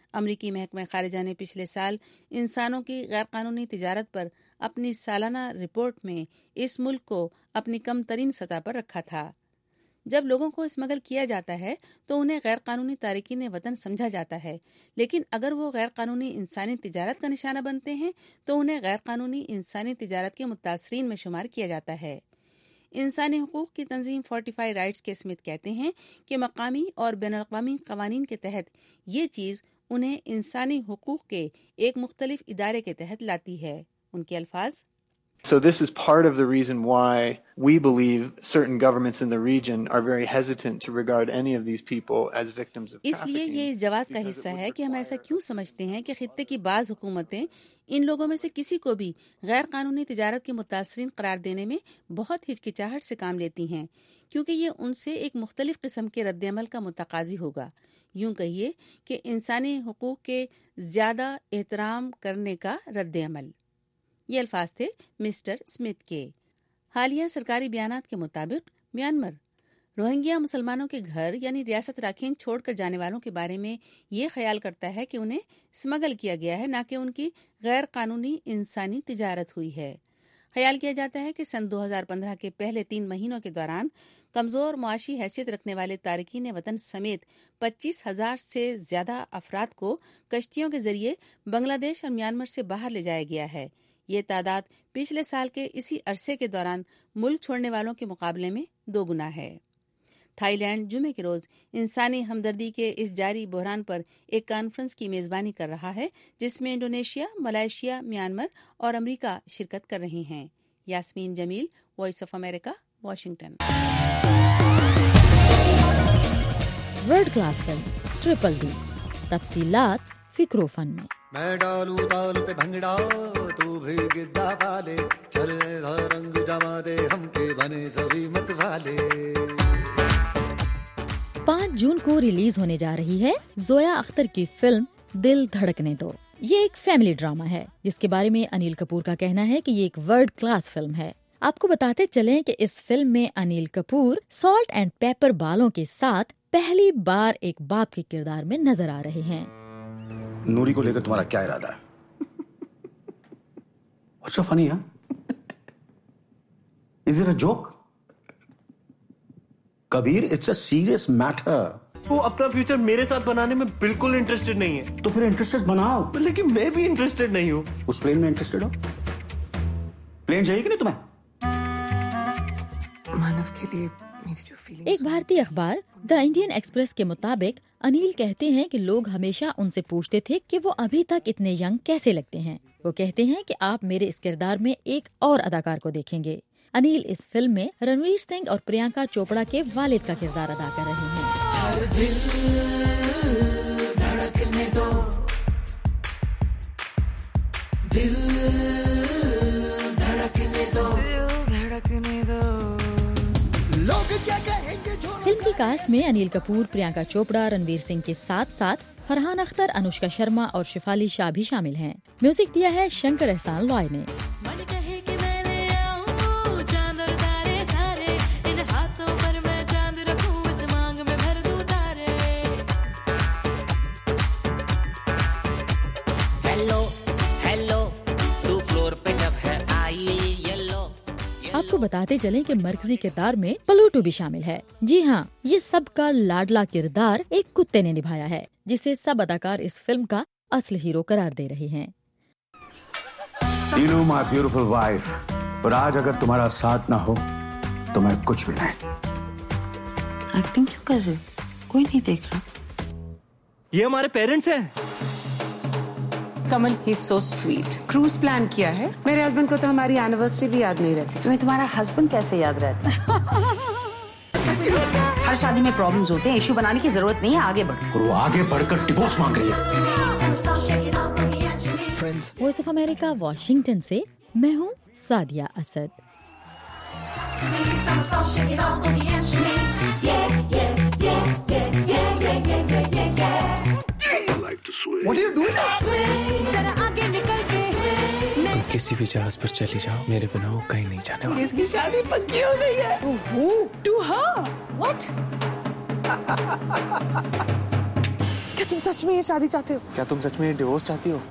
امریکی محکمہ خارجہ نے پچھلے سال انسانوں کی غیر قانونی تجارت پر اپنی سالانہ رپورٹ میں اس ملک کو اپنی کم ترین سطح پر رکھا تھا۔ جب لوگوں کو اسمگل کیا جاتا ہے تو انہیں غیر قانونی تارکین وطن سمجھا جاتا ہے، لیکن اگر وہ غیر قانونی انسانی تجارت کا نشانہ بنتے ہیں تو انہیں غیر قانونی انسانی تجارت کے متاثرین میں شمار کیا جاتا ہے۔ انسانی حقوق کی تنظیم فورٹیفائی رائٹس کے اسمتھ کہتے ہیں کہ مقامی اور بین الاقوامی قوانین کے تحت یہ چیز انہیں انسانی حقوق کے ایک مختلف ادارے کے تحت لاتی ہے۔ ان کے الفاظ: So this is part of the reason why we believe certain governments in the region are very hesitant to regard any of these people as victims of trafficking. اس لیے یہ اس جواز کا حصہ ہے کہ ہم ایسا کیوں سمجھتے ہیں کہ خطے کی بعض حکومتیں ان لوگوں میں سے کسی کو بھی غیر قانونی تجارت کے متاثرین قرار دینے میں بہت ہچکچاہٹ سے کام لیتی ہیں، کیونکہ یہ ان سے ایک مختلف قسم کے رد عمل کا متقاضی ہوگا۔ یوں کہیے کہ انسانی حقوق کے زیادہ احترام کرنے کا رد عمل۔ یہ الفاظ تھے مسٹر اسمتھ کے۔ حالیہ سرکاری بیانات کے مطابق میانمار روہنگیا مسلمانوں کے گھر یعنی ریاست راکھین چھوڑ کر جانے والوں کے بارے میں یہ خیال کرتا ہے کہ انہیں اسمگل کیا گیا ہے، نہ کہ ان کی غیر قانونی انسانی تجارت ہوئی ہے۔ خیال کیا جاتا ہے کہ سن دو ہزار پندرہ کے پہلے تین مہینوں کے دوران کمزور معاشی حیثیت رکھنے والے تارکین وطن سمیت پچیس ہزار سے زیادہ افراد کو کشتیوں کے ذریعے بنگلہ دیش اور میانمار سے باہر لے جایا گیا ہے۔ یہ تعداد پچھلے سال کے اسی عرصے کے دوران ملک چھوڑنے والوں کے مقابلے میں دو گنا ہے۔ تھائی لینڈ جمعے کے روز انسانی ہمدردی کے اس جاری بحران پر ایک کانفرنس کی میزبانی کر رہا ہے، جس میں انڈونیشیا، ملائیشیا، میانمار اور امریکہ شرکت کر رہے ہیں۔ Yasmeen Jameel, Voice of America, Washington. World class film triple D, تفصیلات فکر و فن میں۔ میں ڈالوں تال پہ بھنگڑا تو بھی گدا والے، چلے گا رنگ جما دے ہم کے بنے سبھی مت والے۔ پانچ جون کو ریلیز ہونے جا رہی ہے زویا اختر کی فلم دل دھڑکنے دو۔ یہ ایک فیملی ڈرامہ ہے جس کے بارے میں انیل کپور کا کہنا ہے کہ یہ ایک ورلڈ کلاس فلم ہے۔ آپ کو بتاتے چلیں کہ اس فلم میں Anil Kapoor salt and pepper بالوں کے ساتھ پہلی بار ایک باپ کے کردار میں نظر آ رہے ہیں۔ نوری کو لے کر تمہارا کیا ارادہ ہے؟ What's so funny, huh? Is it a joke? Kabir, it's a serious matter. وہ اپنا فیوچر میرے ساتھ بنانے میں بالکل انٹرسٹڈ نہیں ہے۔ تو پھر انٹرسٹڈ بناؤ۔ لیکن میں بھی انٹرسٹڈ نہیں ہوں۔ اس پلین میں انٹرسٹڈ ہو؟ پلین چاہیے کہ نہیں تمہیں؟ مانو کے لیے ایک بھارتی اخبار دا انڈین ایکسپریس کے مطابق انیل کہتے ہیں کہ لوگ ہمیشہ ان سے پوچھتے تھے کہ وہ ابھی تک اتنے ینگ کیسے لگتے ہیں۔ وہ کہتے ہیں کہ آپ میرے اس کردار میں ایک اور اداکار کو دیکھیں گے۔ انیل اس فلم میں رنویر سنگھ اور پرینکا چوپڑا کے والد کا کردار ادا کر رہے ہیں۔ فلم کی کاسٹ میں انیل کپور، پرینکا چوپڑا، رنویر سنگھ کے ساتھ ساتھ فرحان اختر، انوشکا شرما اور شفالی شاہ بھی شامل ہیں۔ میوزک دیا ہے شنکر احسان لوائے نے۔ آپ کو بتاتے چلیں کہ مرکزی کردار میں پلوٹو بھی شامل ہے۔ جی ہاں، یہ سب کا لاڈلا کردار ایک کتے نے نبھایا ہے، جسے سب اداکار اس فلم کا اصل ہیرو قرار دے رہے ہیں۔ تینوں مائی بیوٹیفل وائف، اور آج اگر تمہارا ساتھ نہ ہو تو میں کچھ بھی نہیں۔ ایکٹنگ کیوں کر رہے ہو؟ کوئی نہیں دیکھ رہا۔ یہ ہمارے پیرنٹس ہیں۔ کمل ہی سو سویٹ۔ کروز پلان کیا ہے۔ میرے ہسبینڈ کو تو ہماری اینیورسری بھی یاد نہیں رہتی۔ تمہیں تمہارا ہسبینڈ کیسے یاد رہتا ہے؟ ہر شادی میں پرابلمز ہوتے ہیں، ایشو بنانے کی ضرورت نہیں ہے، آگے بڑھ۔ اور وہ آگے بڑھ کر ڈیورس مانگ رہی ہے۔ وائس آف امریکہ واشنگٹن سے میں ہوں سادیہ اسد۔ تم کسی بھی جہاز پر چلی جاؤ، میرے بنا وہ کہیں نہیں جانے والا۔ اس کی شادی پکی ہو گئی ہے۔ To her what? کیا तुम सच में ये शादी चाहते हो? क्या तुम सच में डिवोर्स चाहती हो?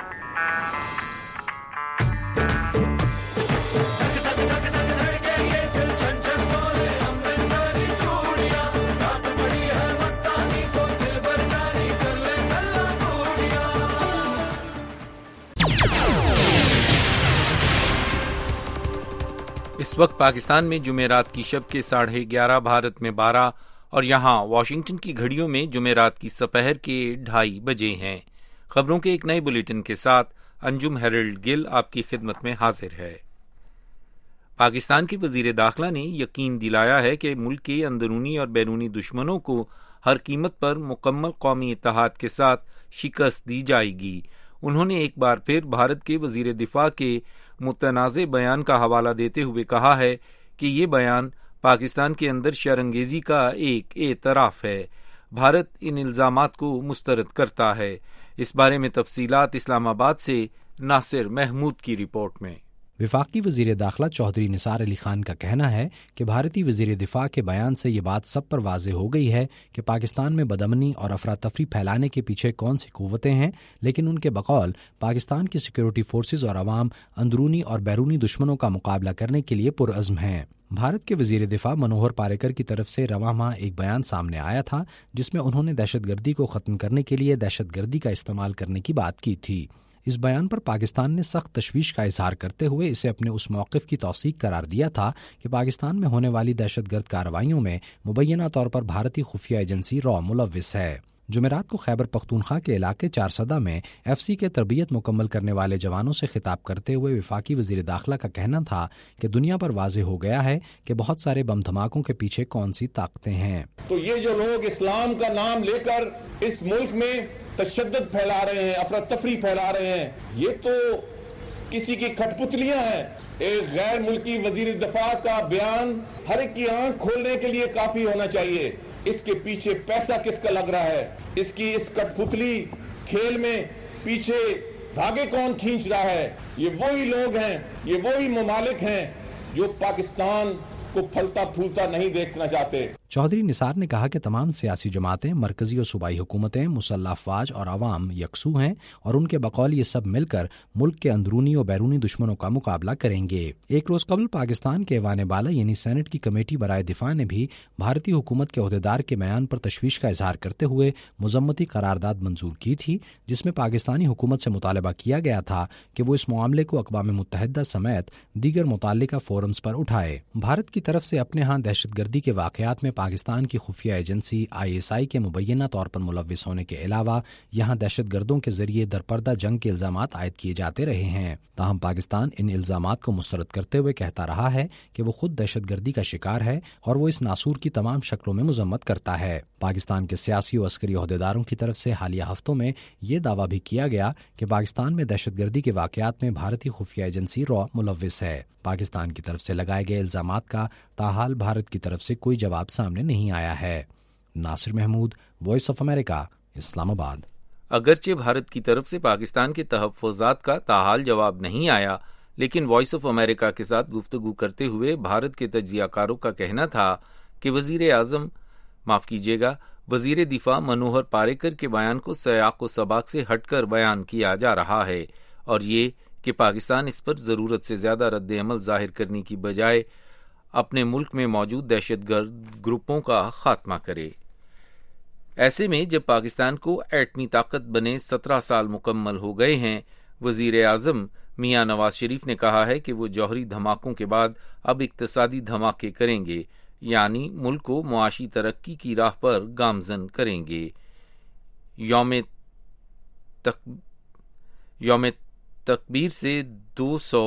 इस वक्त पाकिस्तान में जुमेरात की शब के साढ़े ग्यारह, भारत में बारह और यहाँ वाशिंगटन की घड़ियों में जुमेरात की सपहर के ढाई बजे हैं। खबरों के एक नए बुलेटिन के साथ अंजुम हेरल्ड गिल आपकी खिदमत में हाजिर है। पाकिस्तान के वजीर दाखिला ने यकीन दिलाया है कि मुल्क के अंदरूनी और बैरूनी दुश्मनों को हर कीमत पर मुकम्मल कौमी इत्तेहाद के साथ शिकस्त दी जाएगी। उन्होंने एक बार फिर भारत के वजीर दिफा के मुतनाज़े बयान का हवाला देते हुए कहा है कि ये बयान पाकिस्तान के अंदर शरंगेजी का एक एतराफ़ है। भारत इन इल्ज़ामात को मुस्तरद करता है। इस बारे में तफसीलात इस्लामाबाद से नासिर महमूद की रिपोर्ट में। वफाकी वजीर दाखिला चौधरी निसार अली खान का कहना है कि भारतीय वजीर दिफा के बयान से ये बात सब पर वाज़ेह हो गई है कि पाकिस्तान में बदअमनी और अफरा तफरी फैलाने के पीछे कौन सी कुव्वतें हैं, लेकिन उनके बकौल पाकिस्तान की सिक्योरिटी फोर्सेज और अवाम अंदरूनी और बैरूनी दुश्मनों का मुकाबला करने के लिए पुरअज़्म हैं। भारत के वजीर दिफा मनोहर पारिकर की तरफ से रवां माह एक बयान सामने आया था जिसमें उन्होंने दहशतगर्दी को ख़त्म करने के लिए दहशतगर्दी का इस्तेमाल करने की बात की थी। इस बयान पर पाकिस्तान ने सख्त तशवीश का इजहार करते हुए इसे अपने उस मौक़िफ़ की तौसीक करार दिया था कि पाकिस्तान में होने वाली दहशतगर्द कार्रवाइयों में मुबैना तौर पर भारतीय खुफिया एजेंसी रॉ मुलव्विस है। जुमेरात को खैबर पख्तूनख्वा के इलाके चारसदा में एफ सी के तरबियत मुकम्मल करने वाले जवानों से खिताब करते हुए वफाकी वजीर दाखिला का कहना था कि दुनिया पर वाज़ेह हो गया है कि बहुत सारे बम धमाकों के पीछे कौन सी ताकतें हैं। तो ये जो लोग इस्लाम का नाम लेकर इस मुल्क में तशद्दुद फैला रहे हैं, अफरा तफरी फैला रहे हैं, ये तो किसी की कठपुतलियां हैं। एक गैर मुल्की वजीर दफा का बयान हर एक की आंख खोलने के लिए काफी होना चाहिए। इसके पीछे पैसा किसका लग रहा है, इसकी इस कठपुतली खेल में पीछे धागे कौन खींच रहा है। ये वही लोग हैं, ये वही ममालिक हैं जो पाकिस्तान को फलता फूलता नहीं देखना चाहते। चौधरी निसार ने कहा कि तमाम सियासी जमातें, मरकजी और सूबाई हुकूमतें, मुसल्लह अफवाज और अवाम यकसू हैं और उनके बकौल ये सब मिलकर मुल्क के अंदरूनी और बैरूनी दुश्मनों का मुकाबला करेंगे। एक रोज कबल पाकिस्तान के ऐवान बाला यानी सेनेट की कमेटी बराए दिफा ने भी भारतीय हुकूमत के ओहदेदार के बयान पर तशवीश का इजहार करते हुए मुजम्मती करारदाद मंजूर की थी, जिसमें पाकिस्तानी हुकूमत से मुतालबा किया गया था कि वो इस मामले को अक़वाम मुत्तहिदा समेत दीगर मुताल्लिका फोरम्स पर उठाए। भारत की तरफ से अपने यहाँ दहशतगर्दी के वाक़यात में पाकिस्तान की खुफिया एजेंसी आई एस आई के मुबैना तौर पर मुलव्विस होने के अलावा यहाँ दहशतगर्दों के जरिए दरपर्दा जंग के इल्जामात आयद किए जाते रहे हैं। ताहम पाकिस्तान इन इल्जामात को मुस्तरद करते हुए कहता रहा है कि वो खुद दहशतगर्दी का शिकार है और वो इस नासूर की तमाम शक्लों में मजम्मत करता है। पाकिस्तान के सियासी और अस्करी ओहदेदारों की तरफ से हालिया हफ्तों में ये दावा भी किया गया कि पाकिस्तान में दहशतगर्दी के वाक़यात में भारतीय खुफिया एजेंसी रॉ मुलव्विस है। पाकिस्तान की तरफ से लगाए गए इल्जामात का ताहाल भारत की तरफ से कोई जवाब सामने नहीं आया है। Nasir Mahmood, Voice of America, Islamabad. अगरचे भारत की तरफ से पाकिस्तान के तहफ़्फ़ुज़ात का ताहाल जवाब नहीं आया, लेकिन वॉइस ऑफ अमेरिका के साथ गुफ्तगू करते हुए भारत के तज्ज़ियाकारों का कहना था कि वज़ीर आज़म माफ़ कीजिएगा वज़ीर दिफा मनोहर पारिकर के बयान को सयाक़ व सबाक़ से हटकर बयान किया जा रहा है और ये कि पाकिस्तान इस पर ज़रूरत से ज़्यादा रद्द अमल ज़ाहिर करने की बजाय अपने मुल्क में मौजूद दहशतगर्द ग्रुपों का खात्मा करे। ऐसे में जब पाकिस्तान को एटमी ताकत बने सत्रह साल मुकम्मल हो गए हैं, वज़ीर आज़म मियाँ नवाज शरीफ ने कहा है कि वो जौहरी धमाकों के बाद अब इक्तसादी धमाके करेंगे, यानी मुल्क को मुआशी तरक्की की राह पर गामजन करेंगे। यौम तक यौम तकबीर से दो सौ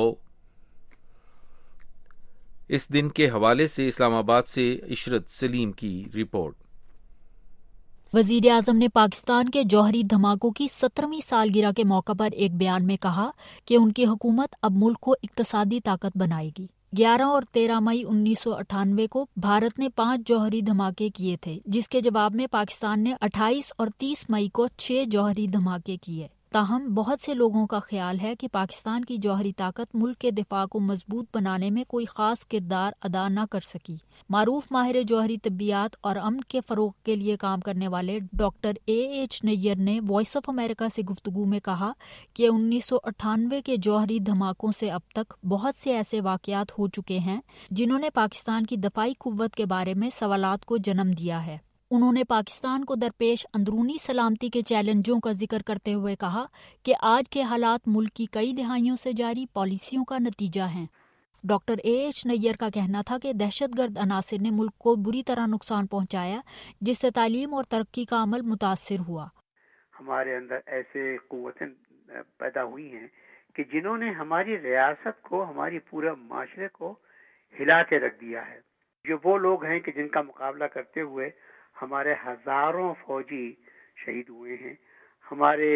इस दिन के हवाले से इस्लामाबाद से इशरत सलीम की रिपोर्ट। वजीर आजम ने पाकिस्तान के जौहरी धमाकों की सत्रहवीं सालगिरह के मौका पर एक बयान में कहा कि उनकी हुकूमत अब मुल्क को इक्तसादी ताकत बनाएगी। ग्यारह और तेरह मई उन्नीस सौ अट्ठानवे को भारत ने पांच जौहरी धमाके किए थे, जिसके जवाब में पाकिस्तान ने अट्ठाईस और तीस मई को छह जौहरी धमाके किए। تاہم بہت سے لوگوں کا خیال ہے کہ پاکستان کی جوہری طاقت ملک کے دفاع کو مضبوط بنانے میں کوئی خاص کردار ادا نہ کر سکی۔ معروف ماہر جوہری طبیات اور امن کے فروغ کے لیے کام کرنے والے ڈاکٹر اے ایچ نیر نے وائس آف امریکہ سے گفتگو میں کہا کہ انیس سو اٹھانوے کے جوہری دھماکوں سے اب تک بہت سے ایسے واقعات ہو چکے ہیں جنہوں نے پاکستان کی دفاعی قوت کے بارے میں سوالات کو جنم دیا ہے۔ انہوں نے پاکستان کو درپیش اندرونی سلامتی کے چیلنجوں کا ذکر کرتے ہوئے کہا کہ آج کے حالات ملک کی کئی دہائیوں سے جاری پالیسیوں کا نتیجہ ہیں۔ ڈاکٹر اے ایچ نیر کا کہنا تھا کہ دہشت گرد عناصر نے ملک کو بری طرح نقصان پہنچایا، جس سے تعلیم اور ترقی کا عمل متاثر ہوا۔ ہمارے اندر ایسے قوتیں پیدا ہوئی ہیں کہ جنہوں نے ہماری ریاست کو، ہماری پورے معاشرے کو ہلا کے رکھ دیا ہے۔ جو وہ لوگ ہیں کہ جن کا مقابلہ کرتے ہوئے ہمارے ہزاروں فوجی شہید ہوئے ہیں، ہمارے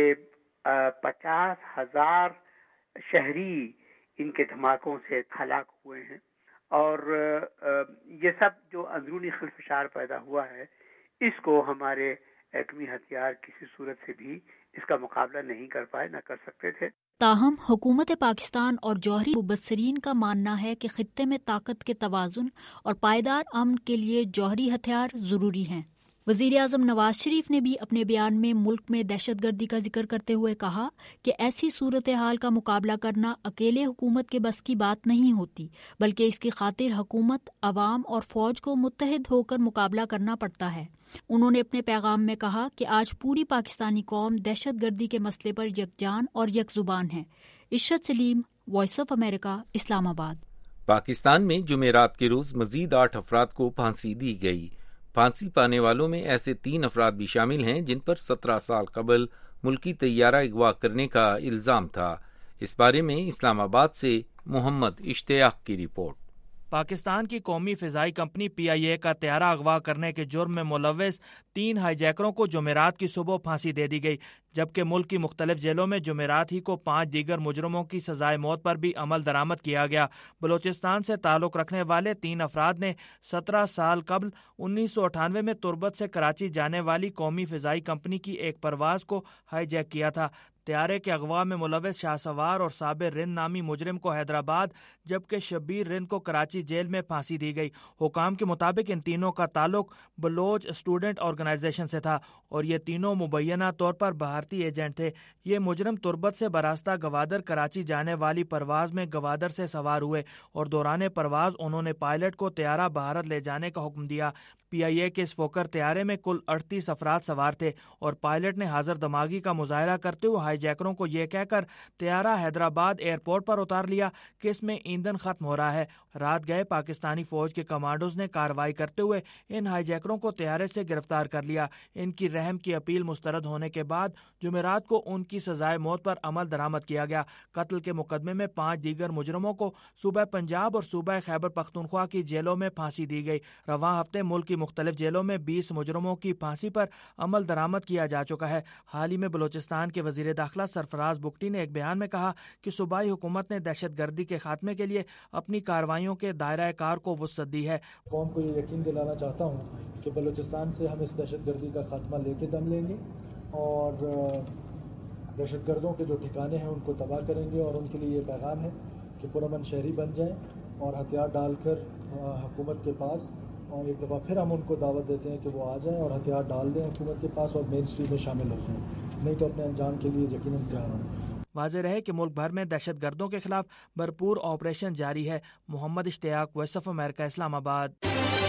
پچاس ہزار شہری ان کے دھماکوں سے ہلاک ہوئے ہیں، اور یہ سب جو اندرونی خلفشار پیدا ہوا ہے، اس کو ہمارے ایٹمی ہتھیار کسی صورت سے بھی اس کا مقابلہ نہیں کر پائے، نہ کر سکتے تھے۔ تاہم حکومت پاکستان اور جوہری مبصرین کا ماننا ہے کہ خطے میں طاقت کے توازن اور پائیدار امن کے لیے جوہری ہتھیار ضروری ہیں۔ وزیر اعظم نواز شریف نے بھی اپنے بیان میں ملک میں دہشت گردی کا ذکر کرتے ہوئے کہا کہ ایسی صورتحال کا مقابلہ کرنا اکیلے حکومت کے بس کی بات نہیں ہوتی، بلکہ اس کی خاطر حکومت، عوام اور فوج کو متحد ہو کر مقابلہ کرنا پڑتا ہے۔ انہوں نے اپنے پیغام میں کہا کہ آج پوری پاکستانی قوم دہشت گردی کے مسئلے پر یکجان اور یک زبان ہے۔ عشرت سلیم، وائس آف امریکہ، اسلام آباد۔ پاکستان میں جمعرات کے روز مزید آٹھ افراد کو پھانسی دی گئی۔ پھانسی پانے والوں میں ایسے تین افراد بھی شامل ہیں جن پر سترہ سال قبل ملکی طیارہ اغوا کرنے کا الزام تھا۔ اس بارے میں اسلام آباد سے محمد اشتیاق کی رپورٹ۔ پاکستان کی قومی فضائی کمپنی پی آئی اے کا طیارہ اغوا کرنے کے جرم میں ملوث تین ہائی جیکروں کو جمعرات کی صبح پھانسی دے دی گئی، جبکہ ملک کی مختلف جیلوں میں جمعرات ہی کو پانچ دیگر مجرموں کی سزائے موت پر بھی عمل درآمد کیا گیا۔ بلوچستان سے تعلق رکھنے والے تین افراد نے سترہ سال قبل انیس سو اٹھانوے میں تربت سے کراچی جانے والی قومی فضائی کمپنی کی ایک پرواز کو ہائی جیک کیا تھا۔ طیارے کے اغوا میں ملوث شاہ سوار اور صابر رند نامی مجرم کو حیدرآباد جبکہ شبیر رند کو کراچی جیل میں پھانسی دی گئی۔ حکام کے مطابق ان تینوں کا تعلق بلوچ اسٹوڈنٹ آرگنائزیشن سے تھا اور یہ تینوں مبینہ طور پر بھارتی ایجنٹ تھے۔ یہ مجرم تربت سے براستہ گوادر کراچی جانے والی پرواز میں گوادر سے سوار ہوئے اور دوران پرواز انہوں نے پائلٹ کو طیارہ بھارت لے جانے کا حکم دیا۔ پی آئی اے کے اس فوکر طیارے میں کل اڑتیس افراد سوار تھے اور پائلٹ نے حاضر دماغی کا مظاہرہ کرتے ہوئے ہائی جیکروں کو یہ کہہ کر طیارہ حیدرآباد ایئرپورٹ پر اتار لیا کہ اس میں ایندھن ختم ہو رہا ہے۔ رات گئے پاکستانی فوج کے کمانڈوز نے کارروائی کرتے ہوئے ان ہائی جیکروں کو طیارے سے گرفتار کر لیا۔ ان کی رحم کی اپیل مسترد ہونے کے بعد جمعرات کو ان کی سزائے موت پر عمل درآمد کیا گیا۔ قتل کے مقدمے میں پانچ دیگر مجرموں کو صوبہ پنجاب اور صوبہ خیبر پختونخوا کی جیلوں میں پھانسی دی گئی۔ رواں ہفتے ملک کی مختلف جیلوں میں بیس مجرموں کی پھانسی پر عمل درآمد کیا جا چکا ہے۔ حال ہی میں بلوچستان کے وزیر داخلہ سرفراز بگٹی نے ایک بیان میں کہا کہ صوبائی حکومت نے دہشت گردی کے خاتمے کے لیے اپنی کارروائیوں کے دائرہ کار کو وسعت دی ہے۔ قوم کو یہ یقین دلانا چاہتا ہوں کہ بلوچستان سے ہم اس دہشت گردی کا خاتمہ لے کے دم لیں گے اور دہشت گردوں کے جو ٹھکانے ہیں ان کو تباہ کریں گے، اور ان کے لیے یہ پیغام ہے کہ پرامن شہری بن جائیں اور ہتھیار ڈال کر حکومت کے پاس، اور ایک دفعہ پھر ہم ان کو دعوت دیتے ہیں کہ وہ آ جائیں اور ہتھیار ڈال دیں حکومت کے پاس اور مین اسٹریم میں شامل ہو جائیں، نہیں تو اپنے انجام کے لیے یقیناً تیار ہوں۔ واضح رہے کہ ملک بھر میں دہشت گردوں کے خلاف بھرپور آپریشن جاری ہے۔ محمد اشتیاق، وائس آف امریکہ، اسلام آباد۔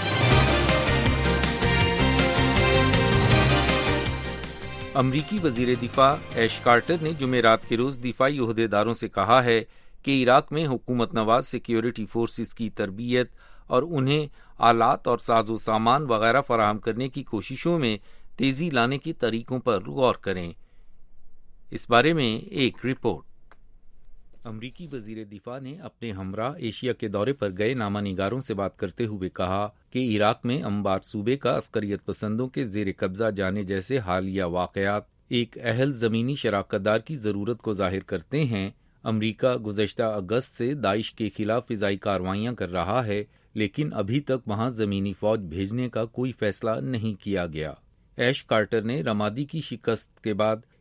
امریکی وزیر دفاع ایش کارٹر نے جمعرات کے روز دفاعی عہدیداروں سے کہا ہے کہ عراق میں حکومت نواز سیکیورٹی فورسز کی تربیت اور انہیں آلات اور ساز و سامان وغیرہ فراہم کرنے کی کوششوں میں تیزی لانے کے طریقوں پر غور کریں۔ اس بارے میں ایک رپورٹ۔ امریکی وزیر دفاع نے اپنے ہمراہ ایشیا کے دورے پر گئے نامہ نگاروں سے بات کرتے ہوئے کہا کہ عراق میں انبار صوبے کا عسکریت پسندوں کے زیر قبضہ جانے جیسے حالیہ واقعات ایک اہل زمینی شراکت دار کی ضرورت کو ظاہر کرتے ہیں۔ امریکہ گزشتہ اگست سے داعش کے خلاف فضائی کارروائیاں کر رہا ہے، لیکن ابھی تک وہاں زمینی فوج بھیجنے کا کوئی فیصلہ نہیں کیا گیا۔ ایش کارٹر نے رمادی کی شکست کے بعد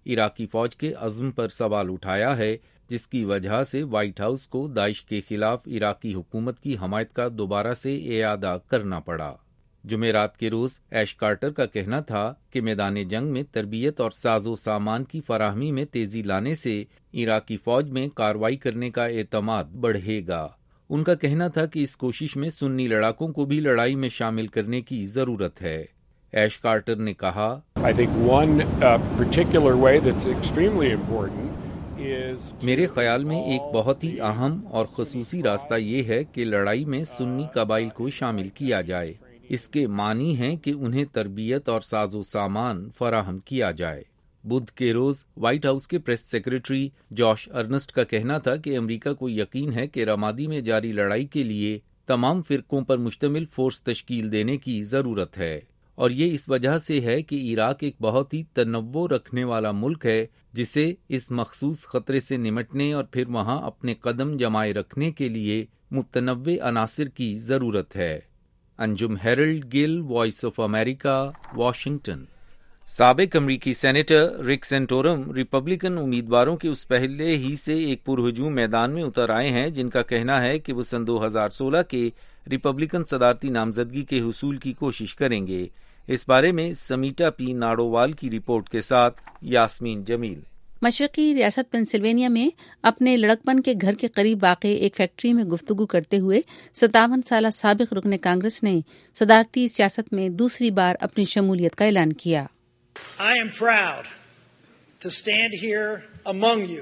इराकी फौज के अज़्म पर सवाल उठाया है, जिसकी वजह से व्हाइट हाउस को दाइश के खिलाफ इराकी हुकूमत की हमायत का दोबारा से इयादा करना पड़ा। जुमेरात के रोज ऐश कार्टर का कहना था कि मैदान जंग में तरबियत और साजो सामान की फराहमी में तेजी लाने से इराकी फौज में कार्रवाई करने का एतमाद बढ़ेगा। उनका कहना था कि इस कोशिश में सुन्नी लड़ाकों को भी लड़ाई में शामिल करने की जरूरत है। ऐश कार्टर ने कहा, I think one uh, particular way that's extremely important is मेरे ख्याल में एक बहुत ही अहम और खसूसी रास्ता ये है कि लड़ाई में सुन्नी कबाइल को शामिल किया जाए। इसके मानी हैं कि उन्हें तरबियत और साजो सामान फराहम किया जाए। बुध के रोज व्हाइट हाउस के प्रेस सेक्रेटरी जॉश अर्नेस्ट का कहना था कि अमेरिका को यकीन है कि रमादी में जारी लड़ाई के लिए तमाम फिरकों पर मुश्तमिल फोर्स तश्कील देने की जरूरत है, और ये इस वजह से है कि इराक एक बहुत ही तनव्वो रखने वाला मुल्क है, जिसे इस मखसूस खतरे से निमटने और फिर वहां अपने कदम जमाए रखने के लिए मुतनव्वे अनासिर की जरूरत है। Anjum Harold Gill, Voice of America, Washington. साबिक अमरीकी सेनेटर रिक सेंटोरम रिपब्लिकन उम्मीदवारों के उस पहले ही से एक पुरहजूम मैदान में उतर आए हैं, जिनका कहना है कि वो सन दो हज़ार सोलह के रिपब्लिकन सदारती नामजदगी के हुसूल की कोशिश करेंगे। इस बारे में समीटा पी नाडोवाल की रिपोर्ट के साथ यास्मीन जमील। मशरकी रियासत पेंसिल्वेनिया में अपने लड़कपन के घर के करीब वाक़े एक फैक्ट्री में गुफ्तगू करते हुए सत्तावन साल साबिक रुकन कांग्रेस ने सदारती सियासत में दूसरी बार अपनी शमूलियत का ऐलान किया। I am proud to stand here among you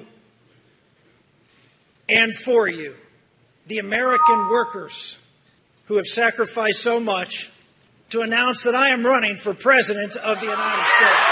and for you, the American workers who have sacrificed so much, to announce that I am running for President of the United States.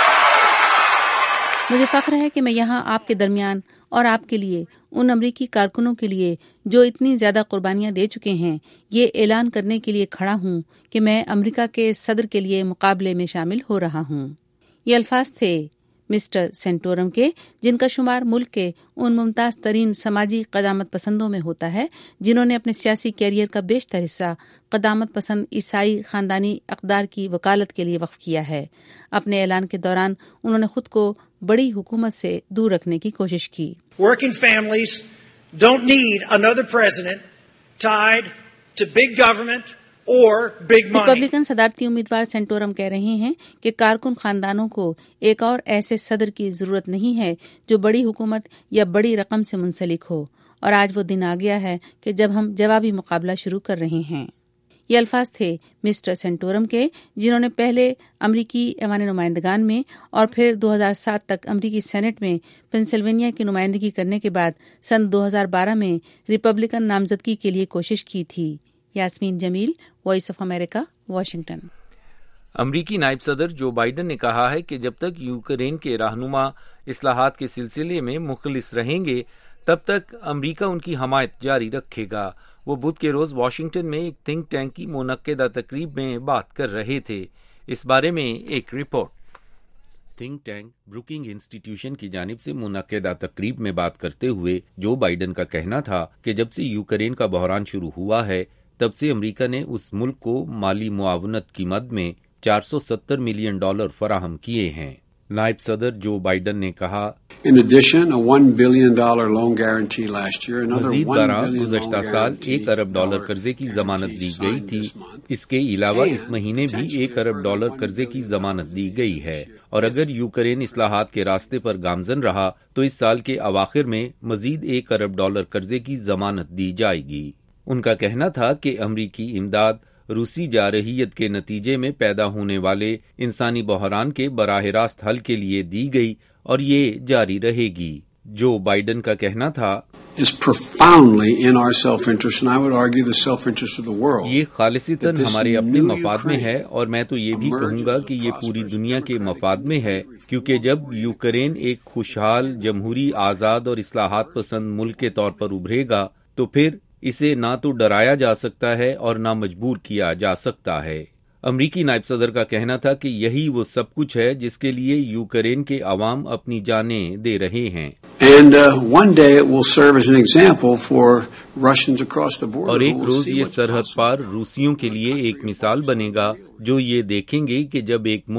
मुझे फख्र है कि मैं यहाँ आपके दरमियान और आपके लिए, उन अमरीकी कारकुनों के लिए जो इतनी ज्यादा कुर्बानियां दे चुके हैं, ये ऐलान करने के लिए खड़ा हूँ कि मैं अमेरिका के सदर के लिए मुकाबले में शामिल हो रहा हूँ। ये अल्फाज थे मिस्टर सेंटोरम के, जिनका शुमार मुल्क के उन मुमताज तरीन समाजी क़दामत पसंदों में होता है जिन्होंने अपने सियासी कैरियर का बेशतर हिस्सा क़दामत पसंद ईसाई खानदानी अक़दार की वकालत के लिए वक्फ किया है। अपने ऐलान के दौरान उन्होंने खुद को बड़ी हुकूमत से दूर रखने की कोशिश की। Working families don't need another president tied to big government or big money. Republican सदारती उम्मीदवार सेंटोरम कह रहे हैं कि कारकुन खानदानों को एक और ऐसे सदर की जरूरत नहीं है जो बड़ी हुकूमत या बड़ी रकम से मुंसलिक हो, और आज वो दिन आ गया है कि जब हम जवाबी मुकाबला शुरू कर रहे हैं। ये अल्फाज थे मिस्टर सेंटोरम के, जिन्होंने पहले अमरीकी ऐवान नुमाइंदगान में और फिर दो हज़ार सात तक अमरीकी सेनेट में पेंसिल्वेनिया की नुमाइंदगी करने के बाद सन दो हज़ार बारह में रिपब्लिकन नामजदगी के लिए कोशिश की थी। Yasmeen Jameel, Voice of America, Washington. अमरीकी नायब सदर जो बाइडन ने कहा है कि जब तक यूक्रेन के रहनुमा इस्लाहात के सिलसिले में मुखलिस रहेंगे, तब तक अमरीका उनकी हमायत जारी रखेगा। वो बुध के रोज वाशिंगटन में एक थिंक टैंक की मुनक्किदा तकरीब में बात कर रहे थे। इस बारे में एक report. Think tank Brooking Institution की जानिब से मुनक्किदा तकरीब में बात करते हुए जो बाइडन का कहना था कि जब से यूक्रेन का बहरान शुरू हुआ है, तब से अमेरिका ने उस मुल्क को माली मुआवनत की मद में चार सौ सत्तर मिलियन डॉलर फराहम किए हैं। नायब सदर जो बाइडन ने कहा, In addition, a one billion dollar loan guarantee last year, another Majeed one बारह billion गुज़श्ता loan साल guarantee एक अरब डॉलर कर्जे की जमानत दी गई थी। इसके अलावा इस महीने भी एक अरब डॉलर कर्जे की जमानत दी गई है, और अगर यूक्रेन इस्लाहात के रास्ते पर गामजन रहा तो इस साल के अवाखिर में मजीद एक अरब डॉलर कर्जे की जमानत दी जाएगी। उनका कहना था कि अमरीकी इमदाद रूसी जारहियत के नतीजे में पैदा होने वाले इंसानी बहरान के बराह रास्त हल के लिए दी गई और ये जारी रहेगी। जो बाइडन का कहना था, is profoundly in our self-interest, and I would argue the self-interest of the world. ये खालिसितन हमारे अपने मफाद में है, और मैं तो ये भी कहूँगा कि ये पूरी दुनिया के मफाद में है, क्योंकि जब यूक्रेन एक खुशहाल, जमहूरी, आज़ाद और इस्लाहात पसंद मुल्क के तौर पर उभरेगा, तो फिर इसे ना तो डराया जा सकता है और ना मजबूर किया जा सकता है। अमरीकी नायब सदर का कहना था कि यही वो सब कुछ है जिसके लिए यूक्रेन के अवाम अपनी जानें दे रहे हैं। And uh, one day it will serve as an example for Russians across the border. और एक रोज ये सरहद पार रूसियों के लिए एक मिसाल बनेगा, जो ये देखेंगे कि जब एक मुल्क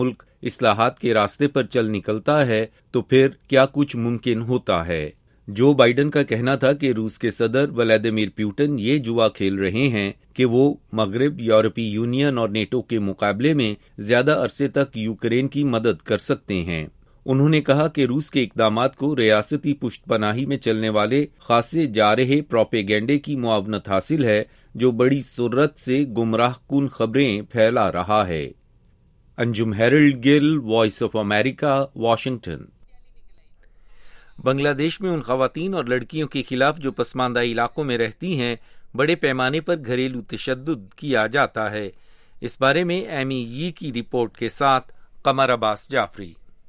اصلاحات کے راستے پر چل نکلتا ہے تو پھر کیا کچھ ممکن ہوتا ہے۔ جو بائیڈن کا کہنا تھا کہ روس کے صدر ولادیمیر پیوٹن یہ جوا کھیل رہے ہیں کہ وہ مغرب، یورپی یونین اور نیٹو کے مقابلے میں زیادہ عرصے تک یوکرین کی مدد کر سکتے ہیں۔ انہوں نے کہا کہ روس کے اقدامات کو ریاستی پشت پناہی میں چلنے والے خاصے جا رہے پروپیگینڈے کی معاونت حاصل ہے جو بڑی سرعت سے گمراہ کن خبریں پھیلا رہا ہے۔ Anjum Harold Gill, Voice of America, Washington. Bangladesh میں ان خواتین اور لڑکیوں کے خلاف جو پسماندہ علاقوں میں رہتی ہیں بڑے پیمانے پر گھریلو تشدد کیا جاتا ہے۔ اس بارے میں ایمی یی کی رپورٹ کے ساتھ قمر عباس جعفری۔